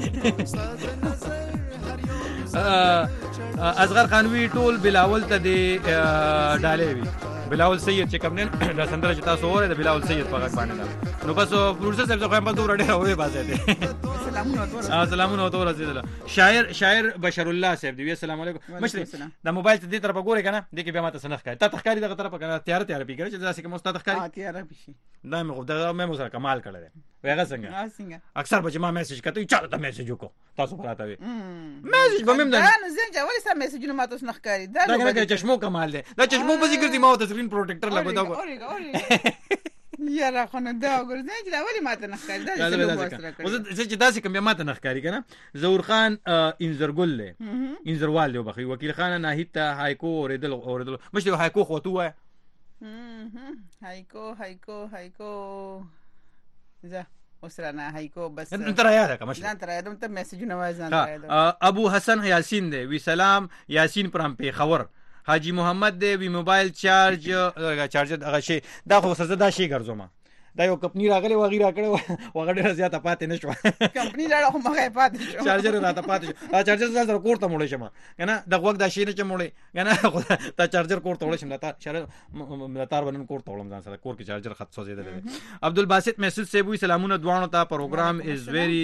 اصغر خانوی ټول بلاول ته دی ډالې وی بلاول سید چې کوم نه دا سندره چې تاسو وره د بلاول سید په غږ باندې نو بس پروډوسر صاحب خو هم په دوره ډېر وې بازه دي سلامونه او ورځې شاعر شاعر بشر الله صاحب دی السلام علیکم مشري دا موبایل ته دې طرف ګوره کنه دې کې بیا ماته سنخ کوي تا تخکاری دغه طرف کنه تیار تیار پیګر چې داسې کوم استاد تخکاری تیار بشي دا مې دا مې سره کمال کړل ویغه څنګه څنګه اکثر به ما میسج کوي چا ته میسج وکړو تاسو پراته وي میسج به مې نه نه زنجا ولې سم میسجونه ماته سنخ کوي دا دا چشمو کمال دی دا چشمو په ذکر دی ما ته سکرین پروټیکټر لګو دا یاره خو نه دا ګورځي چې دا ولې ماته نه ښکاري دا څه وځي چې داسې کوم بیا ماته نه ښکاري کنه ظهور خان انزرګل له انزروال دی بخي وکیل خان ناهید ته هایکو اوریدل اوریدل مشه هایکو خو تو وای هایکو هایکو هایکو زه اوسره نه هایکو بس نن تر یاد کا مشه نن تر یادم ته میسجونه وای ځان تر یادم ابو حسن یاسین دی وی سلام یاسین پرام په خبر حاجی محمد دی وی موبایل چارج چارج هغه شي دا خو سزا دا شي ګرځوم دا یو کمپنی راغلی و غیره کړو و غډه زیاته پاتې نشو کمپنی لاړه خو مغه پاتې شو چارجر راته پاتې شو دا چارجر زړه کوړ ته مړ شم کنه د وخت دا شي نه چې مړ کنه دا چارجر کوړ ته وړ شم دا چارجر تار باندې کوړ ته وړم ځان سره کوړ کې چارجر خط سوځیدل عبدالباسط محسود سیبوی سلامونه دوانو ته پروګرام از ویری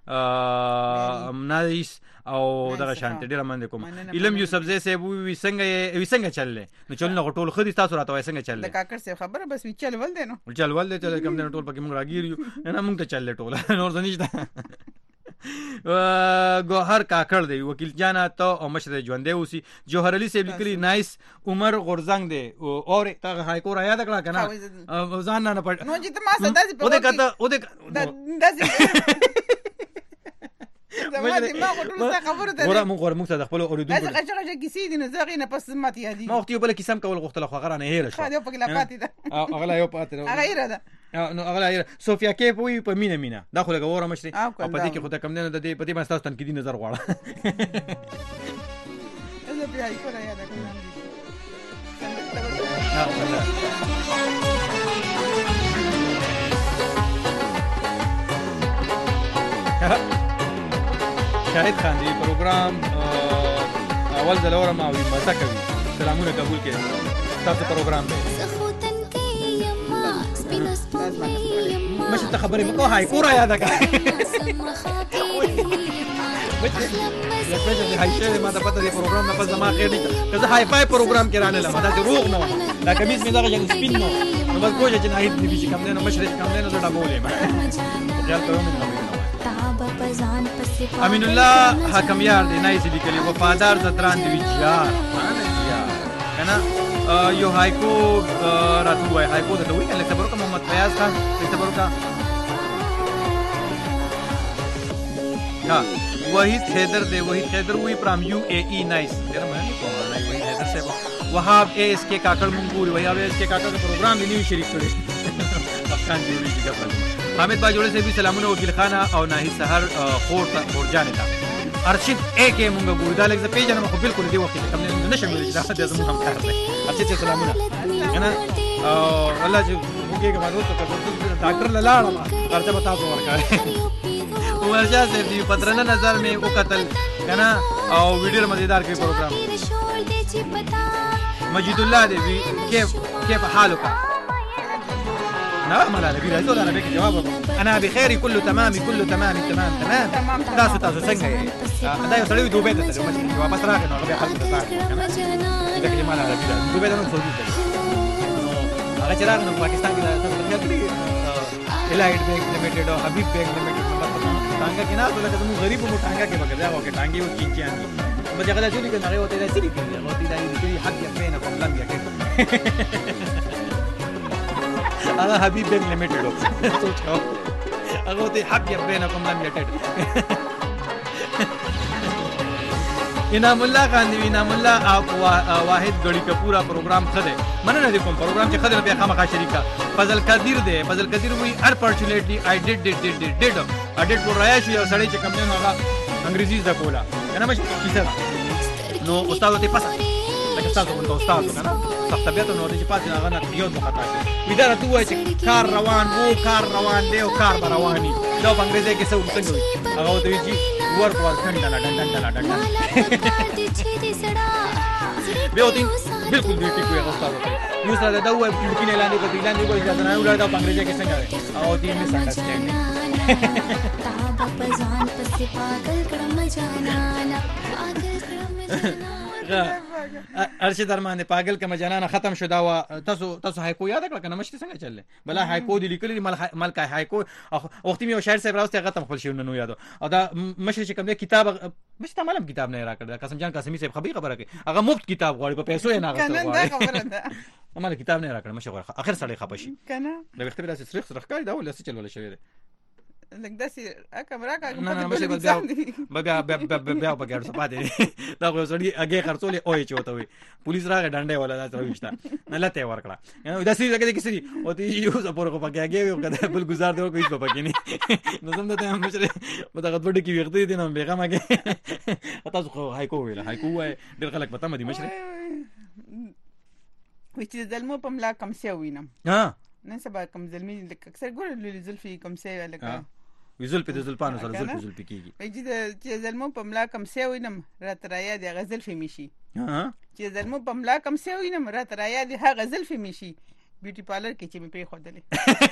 نایس او دغه شانت ډیر مننه کوم علم یوسف زئی صاحب وی څنګه وی څنګه چللې نو چلنه غټول خدي تاسو راته وای څنګه چللې د کاکر صاحب خبره بس وی چل ول دي نو چل ول دي چې کوم دین ټول پکې موږ راګیریو نه موږ ته چللې ټول نور ځنیش دا ګوهر کاکړ دی وکیل جان ته او مشر ژوندې اوسي جوهر علي صاحب لیکلي نایس عمر غورزنګ دی اور تا هاي کور یاد کړه کنه ځان نه پټ نو چې ته ما سره داسې او دې کته او دې داسې زما دماغ ټول څه خبره ده ګوره موږ موږ ته د خپل اوریدونکو داسې غږ غږ کیسې دي نو زه غي نه پس مات یادي ما وخت یو بل کیسم کول غوښتل خو غره نه هېره شو خا دې په کې لا پاتې ده هغه لا یو پاتې ده هغه هېره ده نو هغه لا سوفیا کې په په مینه مینه دا خو لګوره مشري او په دې کې خو ته کم نه ده په دې باندې تاسو تنقیدي نظر غواړه زه بیا یې کوله یاد کړم شاهد خان دی پروګرام اول ځل اورم او مزه کوي سلامونه قبول کړئ تاسو پروګرام دی مش ته خبرې مکو هاي کورا یاد کا لکه چې هاي شه ما ته پته دی پروګرام نه پس ما خیر دي که هاي فای پروګرام کې رانه لمه دا روغ نه دا کمیس می دا چې سپین نو نو بس کوجه چې نه هیڅ دي چې کم نه مشرق کم نه زړه بولې ما خیال کوم نه امین الله حکم یار دی نایس لیکلی وفادار زتران دی ویچار کنه یو هایکو راتو وای هایکو د دوی کله خبرو کوم محمد فیاض خان خبرو کا ها وحید حیدر دی وحید حیدر وی فرام یو اے ای نایس درمه وحید حیدر سے وهاب اے اس کے کاکڑ منګوري وهاب اے اس کے کاکڑ کا پروگرام دی نیو شریک کړي افغان دی وی دی حامد باجوړی سے بھی سلامونه وکیل خانه او ناهی سحر خور ته خورجان ته ارشد اے کې مونږ ګورو دا لکه پیژنه خو بالکل دی وخت کم نه نشم ویل دا د زموږ هم کار دی ارشد سلامونه کنه او الله چې وګورې کومه وروسته ډاکټر لاله خرچه به تاسو ورکړئ ورجا سے دی پترنه نظر میں وکتل کنه او ویډیو مزیدار کې پروګرام مجید الله دی کیف کیف حالک نعم لا نبي رسول انا بك جواب انا بخير كله تمام كله تمام تمام تمام تاسو تاسو څنګه دا یو سړی دوبه ته ته جواب سره راغی نو هغه حل ته راغی دا کلمه لا نبي دوبه ته نو سوچو هغه چې راغی نو پاکستان کې تاسو خیال کړی الایټ بینک لیمیټډ او حبیب بینک لیمیټډ څنګه کې نه ټول کوم غریب مو څنګه کې وکړه دا وکړه ټانګي و کینچان په ځای دا چې کې نه وته دا چې کې نو دې دا دې حق یې بینه کوم لم یې کې هغه حبیب بینک لیمیټډ سوچ کاو هغه ته حق یې بینکم لیمیټډ انعام الله خان دی انعام الله واحد غړي کا پورا پروګرام خده مننه دي کوم پروګرام چې خده بیا خامخا شریکا فضل قدیر دی فضل قدیر وی انفورچونټلی آی ډډ ډډ ډډ ډډ اډټ پر رایا شو یو سړی چې کوم نه هغه انګریزي زده کولا کنه مې کیسه نو استاد ته پاسه لکه تاسو کوم استاد کنه صح طبيعت نو د چې پاتې هغه نه یو څه خطا شي ویدار ته وای چې کار روان وو کار روان دی او کار رواني دا په انګریزي کې څه څنګه وي هغه ته وی چې ور پر څنګه لا ډن ډن ډن ډن به وتی بالکل دې ټیک وي استاد ته یو سره دا وای چې کینه لاندې کوي لاندې کوي دا نه ولا دا په انګریزي کې څنګه او دې مس انډرسټانډینګ تا په ځان پسې پاگل کړم جانانا پاگل کړم جانانا ارشد ارمان پاگل کما جانانا ختم شو دا تاسو تاسو هایکو یاد کړه کنه مشته څنګه چلله بلا هایکو دی لیکلی مل کا هایکو وخت می یو شاعر صاحب راوسته ختم خپل شي نو یادو دا مشر چې کوم کتاب مشته مالم کتاب نه را کړ قسم جان قاسمی صاحب خبري خبره کوي هغه مفت کتاب غواړي په پیسو یې نه غوښتل امانه کتاب نه را کړ مشه اخر سړی خپشي کنه د وخت بلا سرخ سرخ کاری دا ول څه چلول شوی دی لکه داسې اکم راکا نه نه مشه بیا بیا بیا بیا بیا سپاده دا خو سړی اگې خرڅولې اوې چوته وي پولیس راغی ډنډه ولا دا تر وښتا نه لته ورکړه نو داسې دغه کیسې او تی یو سپور کو پکې اگې یو کده بل گزار دی کوي په پکې نه نو زم ته هم مشه مته غوډه کې وخت دي نو بیغه ماګه تاسو خو هایکو ویل هایکو وای ډېر خلک پته مدي مشه وچ زلمو په ملا کم سی وینم ها نن سبا کم زلمی اکثر ګور لولي زلفي کم سی لکه وزل په زلپانو سره زل په زل پکېږي چې زلمو په ملا کم سی وینم رات رایا دی غزل فمیشي ها چې زلمو په ملا کم سی وینم رات رایا دی ها غزل فمیشي بیوټي پارلر کې چې مې پری خودلې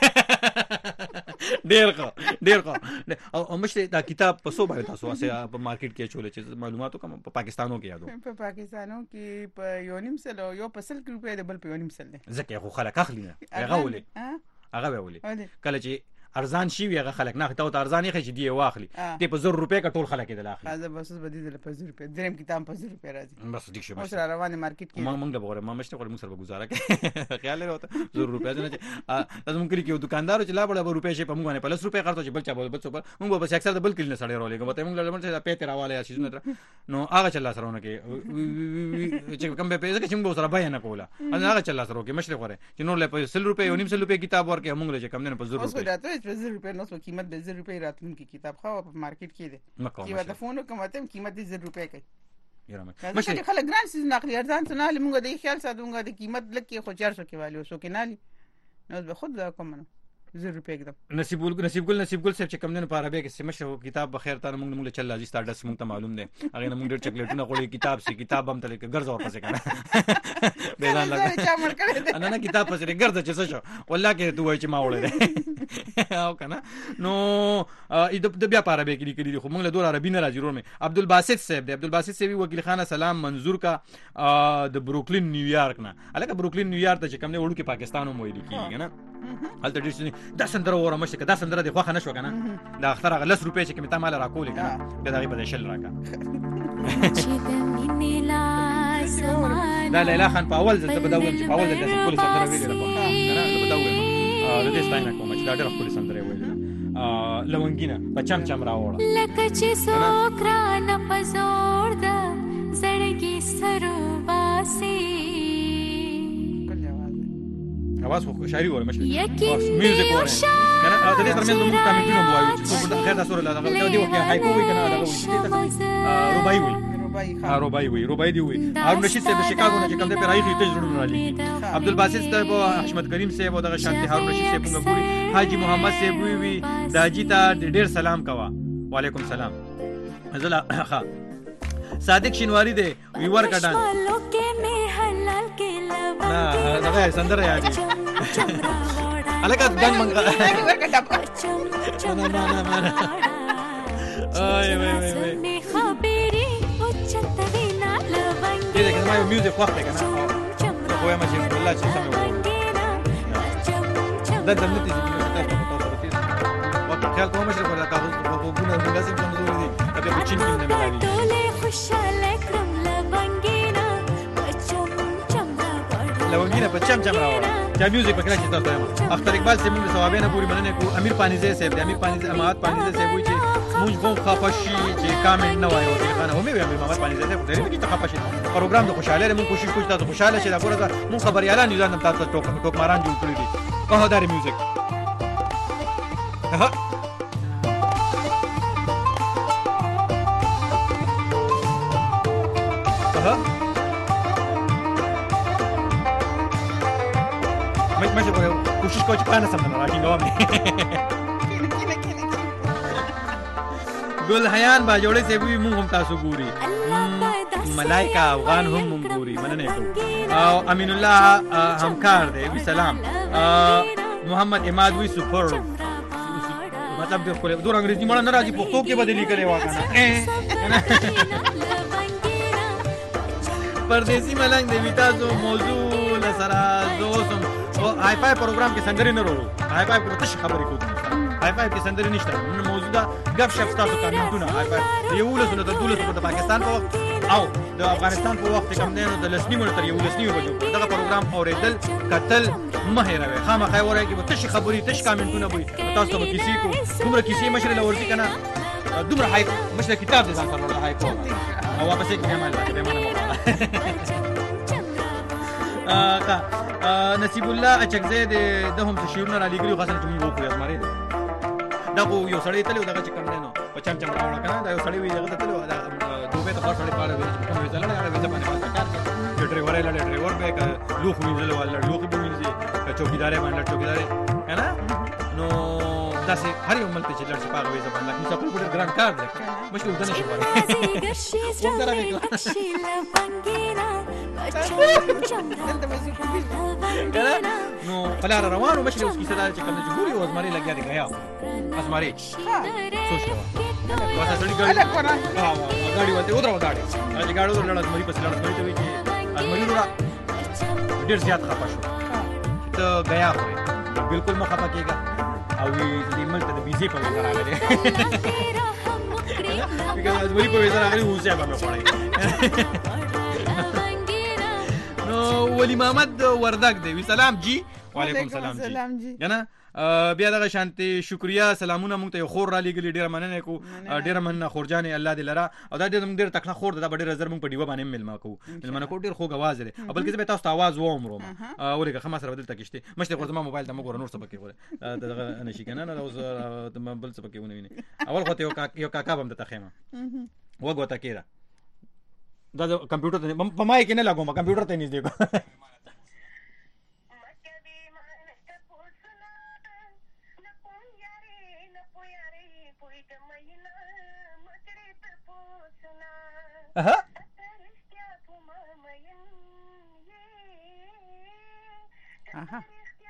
ډېر ښه ډېر ښه او مشه دا کتاب په سو باندې تاسو واسه په مارکیټ کې چولې چې معلوماتو کوم په پاکستانو کې یادو په پاکستانو کې په یونیم سره یو پسل کې په بل په یونیم سره ځکه خو خلک اخلي نه هغه ولې هغه ولې کله چې ارزان شي وي هغه خلک نه ته ته ارزان یې چې دی واخلي ته په زر روپے کا ټول خلک دل اخلي خاصه بس بدیل په زر روپے دریم کتاب په زر روپے راځي بس ټیک شو اوس را روانه مارکیټ کې ما موږ د بوره ما مشته کړم سره گزاره کې خیال لري وته زر روپے نه چې لازم کړی کې دکاندار چې لا بڑا روپے شي په موږ نه پلس روپے خرڅو چې بل چا بل بل موږ بس اکثر د بل کلی نه سړی رولې کوم ته موږ لړمن چې پیته راواله شي نو هغه چلا سره ونه کې چې کوم به پیسې چې موږ سره بیان کوله انا هغه چلا سره کې مشرق وره چې نور له په سل روپے یو نیم سل روپے کتاب ورکې موږ له کم نه په زر روپے اوس راته په زر روپے نو قیمت د زر روپے راتلونکي کتاب خو په مارکیټ کې دی چې دا فون کوم ته قیمت د زر روپے کوي یاره مشه خلک ګران سیز نقلی ارزان ته نه موږ د خیال ساتونګه د قیمت لکه خو چار سو کې والی وسو کې نالي نو به خود کوم نه زر روپے एकदम نصیب ګل نصیب ګل نصیب ګل صاحب چې کم نه په عربی کې سمشه کتاب بخیر ته موږ موږ چل راځي ستارډس موږ ته معلوم دی هغه موږ ډېر چاکلیټونه غوړي کتاب سي کتاب هم تل کې ګرځو ورپسې کنه بیان لګا چا مړ کړی انا نه کتاب پسې ګرځه چې څه شو والله کې دوی چې ما وړل او کنه نو د بیا په عربی کې لیکلي خو موږ له دور عربي نه راځي ورو مې عبدالباسط صاحب دی عبدالباسط صاحب وکیل خانه سلام منظور کا د بروکلین نیویارک نه الګا بروکلین نیویارک ته چې کم نه وړو کې پاکستان هم ویل کیږي کنه هلته ډېر دا سندره وره مشه دا سندره د خوخه نشو کنه دا اختر غ لس روپے چې کمه مال راکول کنه دا دغه په شل راکا دا لیلا خان په اول ځل بداول چې په اول ځل د پولیس سره ویل راکا نه بداول د دې ستاینه کوم چې دا ډېر پولیس سره ویل لونګینا په چم چم راوړه لکه چې سوکرا نه پزور دا زړګي سروباسي اواز خو شاعري وره مشه میوزیک وره کنه دا دې ترمنځ موږ ته میټینو وایو چې په خیر تاسو له دا دی وکي هایکو وی کنه دا وی روبای وی روبای ها روبای وی روبای دی وی هارون رشید صاحب د شیکاګو نه چې کوم دې پر راځي ته جوړونه راځي عبدالباسط صاحب او احمد کریم صاحب او دغه شانتي هارون رشید صاحب موږ ګوري حاجی محمد صاحب وی وی داجی ته ډېر سلام کوا وعلیکم سلام زلا ها صادق شینواری دی وی ور کډان نه دغه سندره یادي الګا دنګ منګا ورکټ اپ نه نه نه آی وای وای وای خبري او چتوینا لونګي دې کې ما یو میوزیک وخت کنه خو ما چې والله چې سمه وو دا د نتیجې کې څه تاسو وخت خیال کوم چې په کاغذ په وګونو د لازم څنګه جوړ دي دا په چین کې نه ملایي ټوله خوشاله کړم لونګینا لونګینا په چم چم راوړه چې میوزیک پکې راځي تاسو ته اختر اقبال سیمون د ثوابینه پوری مننه کو امیر پانیزه صاحب د امیر پانیزه امات پانیزه صاحب وی چې موږ وو خفشي چې کامل نه وایو د خانه همي امیر امات پانیزه صاحب درې کې خفشي پروګرام د خوشاله موږ کوشش کوو تاسو خوشاله شئ دا ګوره موږ خبريالان یو ځان تاسو ټوک ټوک ماران جوړ کړی دي په هداري میوزیک ها ها مې مې کوو کوشش کوو چې پانه سم نه راځي نو ګل حیان با جوړې سی وی مونږ هم تاسو ګوري ملائکه افغان هم مونږ ګوري مننه کوم او امین الله همکار دی وی سلام محمد اماد وی سپر مطلب د خپل دور انګریزي مړه نه راځي پښتو کې بدلی کړي واکنه پردیسی ملنګ دی تاسو موضوع لسرا زوسم او هاي فاي پروګرام کې سندري نه ورو هاي فاي په تاسو خبرې کوو هاي فاي کې سندري نشته نو موضوع دا غف شپ تاسو کمنټونه هاي فاي یو له سنت دولت په پاکستان په وخت او د افغانستان په وخت کم نه د لسنی مونږ تر یو لسنی وجو دغه پروګرام اوریدل قتل مهیروي خامخا وره کې په تاسو خبرې تاسو کمنټونه وي تاسو ته کیسې کو کومره کیسې مشر لورځي کنه دومره هاي مشر کتاب دې ځان سره هاي کو او واپس کې عمل به مانه ا نصیب الله اچکزه د هم تشیرونه را لګري خاصه چې موږ وکړو اسماري دا خو یو سړی تلو دغه چې کم نه په چم چم راوړل کنه دا یو سړی وی دغه تلو دا دوبه ته خاص سړی پاره وی چې کوم ویل نه راوي ځپانه واسه کار کوي ډرایور له ډرایور به ک لوخ وینځل ولا لوخ به وینځي چوکیدار باندې چوکیدار کنه نو تاسو هر یو ملته چې لړ شي پاغه وي ځپانه لکه څه په ډېر ګران کار دی مشکل ده نشي پاره نو فلار روانو مشر اوس کیسه دا چې کوم جمهوریت او ازماري لګیا دی غیا ازماري سوچو واسه سړي ګاډي ها ګاډي وته ودرو ګاډي هغه ګاډي ورلړ ازماري پس لړ ازماري ته وی چې ازماري ورا ډیر زیات خپه شو ته غیا خو بالکل مخه پکېګا او او دې ملک د ویزې په ویزه راغلی که اجباري په ویزه راغلی اوسیا به مې خوړی نو ولی محمد وردک دی وی سلام جی وعلیکم سلام جی کنه بیا دغه شانتي شکریا سلامونه مونږ ته خور را لګلی ډیره مننه کو ډیره مننه خورجانې الله دې لرا او دا ډیره ډیره تکړه خور دا ډیره زر مونږ په دیو باندې ملما کو ملمنه کو ډیر خوږ आवाज لري بلکې زه به تاسو ته आवाज ووم روم اورګه خمه سره بدل تکشته مشته خو زما موبایل ته مګور نور څه پکې وره دغه نشي کنه نه اوس بل څه پکې ونه ویني اول خو ته یو کاکا بم ته خېما وګو تا کېرا دا کمپیوټر ته په مای کې نه لګوم کمپیوټر ته نږدې کو اها اها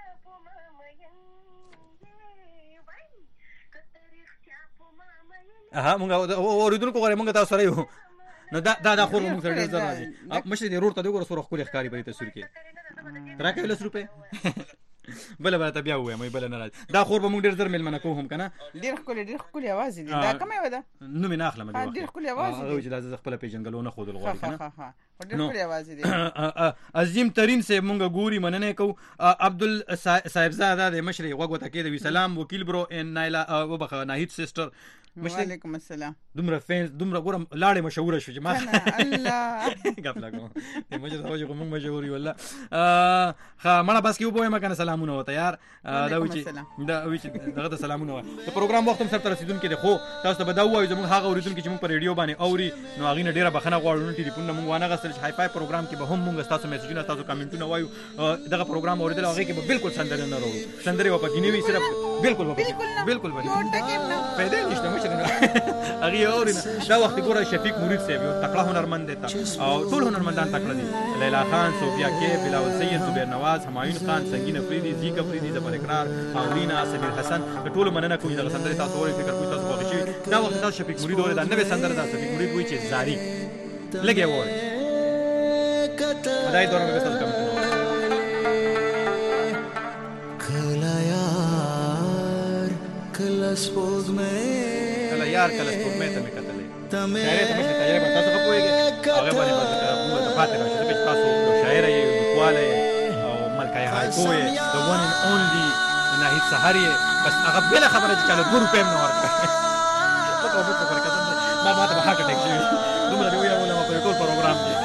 اها مونږ اوریدونکو غواړي مونږ تاسو سره یو نو دا دا خور مونږ سره ډیر راځي مشه دې روړ ته وګوره سره خپل ښکاری په تصویر کې راکې لس روپے بل به ته بیا وې مې بل نه راځي دا خور به مونږ ډیر زر ملمنه کوو هم کنه ډیر خپل ډیر خپل आवाज دي دا کومه ودا نو مې نه اخلم ډیر خپل आवाज دي او چې دا خپل پیژنګلو نه خود الغوړي کنه ها ها ډیر خپل आवाज دي عظیم ترين سے مونږ ګوري مننه کو عبدل صاحبزاده د مشري وګوته کې د سلام وکیل برو ان نایلا وبخه ناهید سیسټر وعلیکم السلام دومره فینس دومره ګورم لاړې مشهور شو چې ما الله غپ لګو مجه دا وجه کوم مشهور وي والله خا مړه بس کې وبوي ما کنه سلامونه وته یار دا وچی دا وچی دغه سلامونه وای د پروګرام وخت هم سره رسیدون کې خو تاسو ته بداو وای زموږ هغه اوریدون کې چې موږ په ریډیو باندې اوري نو هغه نه ډیره بخنه غواړو ټلیفون موږ وانه غسل چې هاي فای پروګرام کې به هم موږ تاسو میسجونه تاسو کمنټونه وایو دغه پروګرام اوریدل هغه کې به بالکل سندره نه وروړو سندره و پکې نیوي صرف بالکل بالکل پیدا نشته مشه هغه اورینه دا وخت ګوره شفیق مرید صاحب یو تکړه هنرمند دی او ټول هنرمندان تکړه دي لیلا خان صوفیا کې بلاول سید زبیر نواز همایون خان سنگین افریدی زیک افریدی ظفر اقرار اولینا سمیر حسن ټول مننه کوي دا سندره تاسو اورئ فکر کوي تاسو واقعي شي دا وخت تاسو شفیق مرید اورئ دا نوې سندره دا شفیق مرید وایي چې زاری لګي وره دای دوران به تاسو کوم کلا یار کلا سپوږ مې کلا یار کلا سپوږ مې ته مې کتلې شاعر ته مې تجربه په تاسو خپويږي هغه باندې موږ ته فاتحه راځي چې تاسو شاعر یې لیکواله او ملکه یې هایکوې the one and only ناهید سحری بس هغه بل خبره چې کله ګورو پېم نه ورته په کومه په کتل ما ما ته هاټ اٹیک شي دومره دی یو نه په ټول پروګرام کې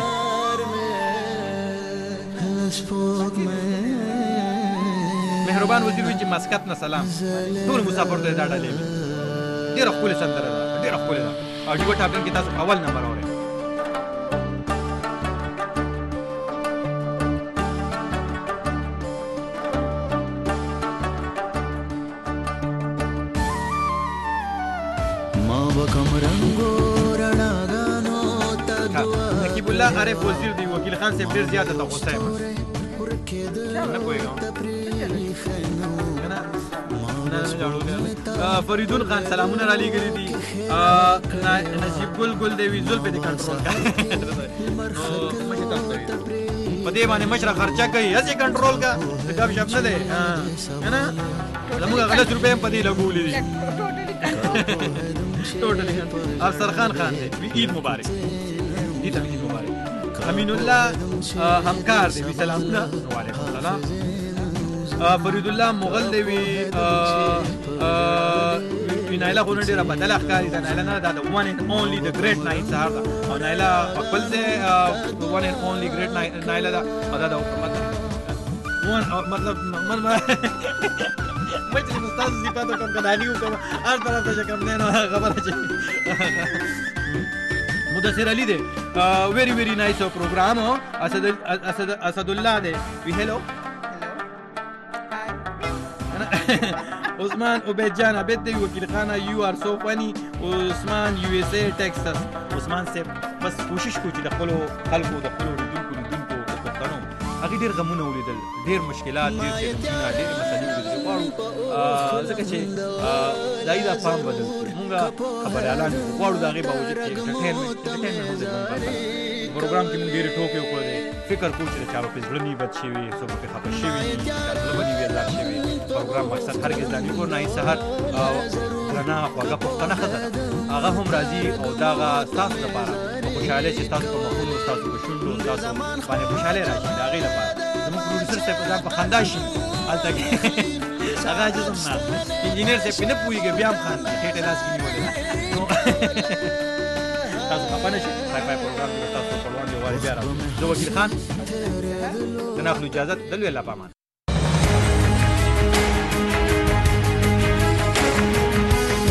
مهربان وزیر وی چې مسکت نه سلام ټول مسافر ته دا ډالې ډېر خپل سندره ډېر خپل دا او چې وټاپین کې تاسو اول نمبر اورئ ما وکم رنگو رڼاګانو تدوا نقیب الله عارف وزیر دی وکیل خان صاحب ډېر زیاته ته غوسه یم نه پوهېږم فریدون خان سلامونه را لېږلي دي نصیب ګل ګل دی وي زلفې دې کنټرول په دې باندې مشره خرچه کوي هسې کنټرول کا ګپ شپ نه دی که نه زموږ غلط روپۍ هم په دې لګولي دي ټوټلي افسر خان خان دی وي عید مبارک عید عید مبارک امین الله همکار دی وي سلامونه وعلیکم السلام فرید الله مغل دی وی نایلا غو نه ډیره بدله ښکاري دا نایلا نه دا د one and only the great night سهار ده او نایلا خپل ځای one and only great نایلا ده او دا د مطلب مې چې مستاز صفاتو کوم کدانی کوم هر طرف ته کوم نه خبره چې مدثر علی دی ویری ویری نایس پروګرام اسد اسد اسد الله دی وی هلو عثمان عبید جان عبید دی وکیل خانه یو آر سو فنی عثمان یو ایس اے ټیکساس عثمان سے بس کوشش کوي چې د خپل خلکو د خپل ریډونکو ریډونکو د پښتنو هغه ډیر غمونه ولیدل ډیر مشکلات ډیر څه ډیر مسلې ولیدل غواړو ځکه چې دای دا فهم بدل موږ خبريالان غواړو دا غي باوجود چې انټرټینمنټ انټرټینمنټ پروګرام کې موږ ډیر ټوکې وکړو فکر کوو چې چا په ځړنی بد شي وي څه په خپه شي وي چې باندې ویل شي پروګرام مقصد هرګز دا نه ګورنای سحر رڼا خواږه پښتنه ښځه هغه هم راځي او دغه ستاسو لپاره خوشحاله چې تاسو په مخونو ستاسو په شونډو ستاسو باندې خوشحاله راشي د هغې لپاره زموږ پروډوسر صاحب په ځان په خندا شي هلته کې هغه جزم نه انجینر صاحب پې نه پوهېږي بیا هم خاندي خېټې لاس کې نیولې تاسو خفه نه شئ سایفای پروګرام کې به تاسو په وړاندې وارې بیا راوړو زه وکیل خان د نه اخلو اجازت د لوی الله په امان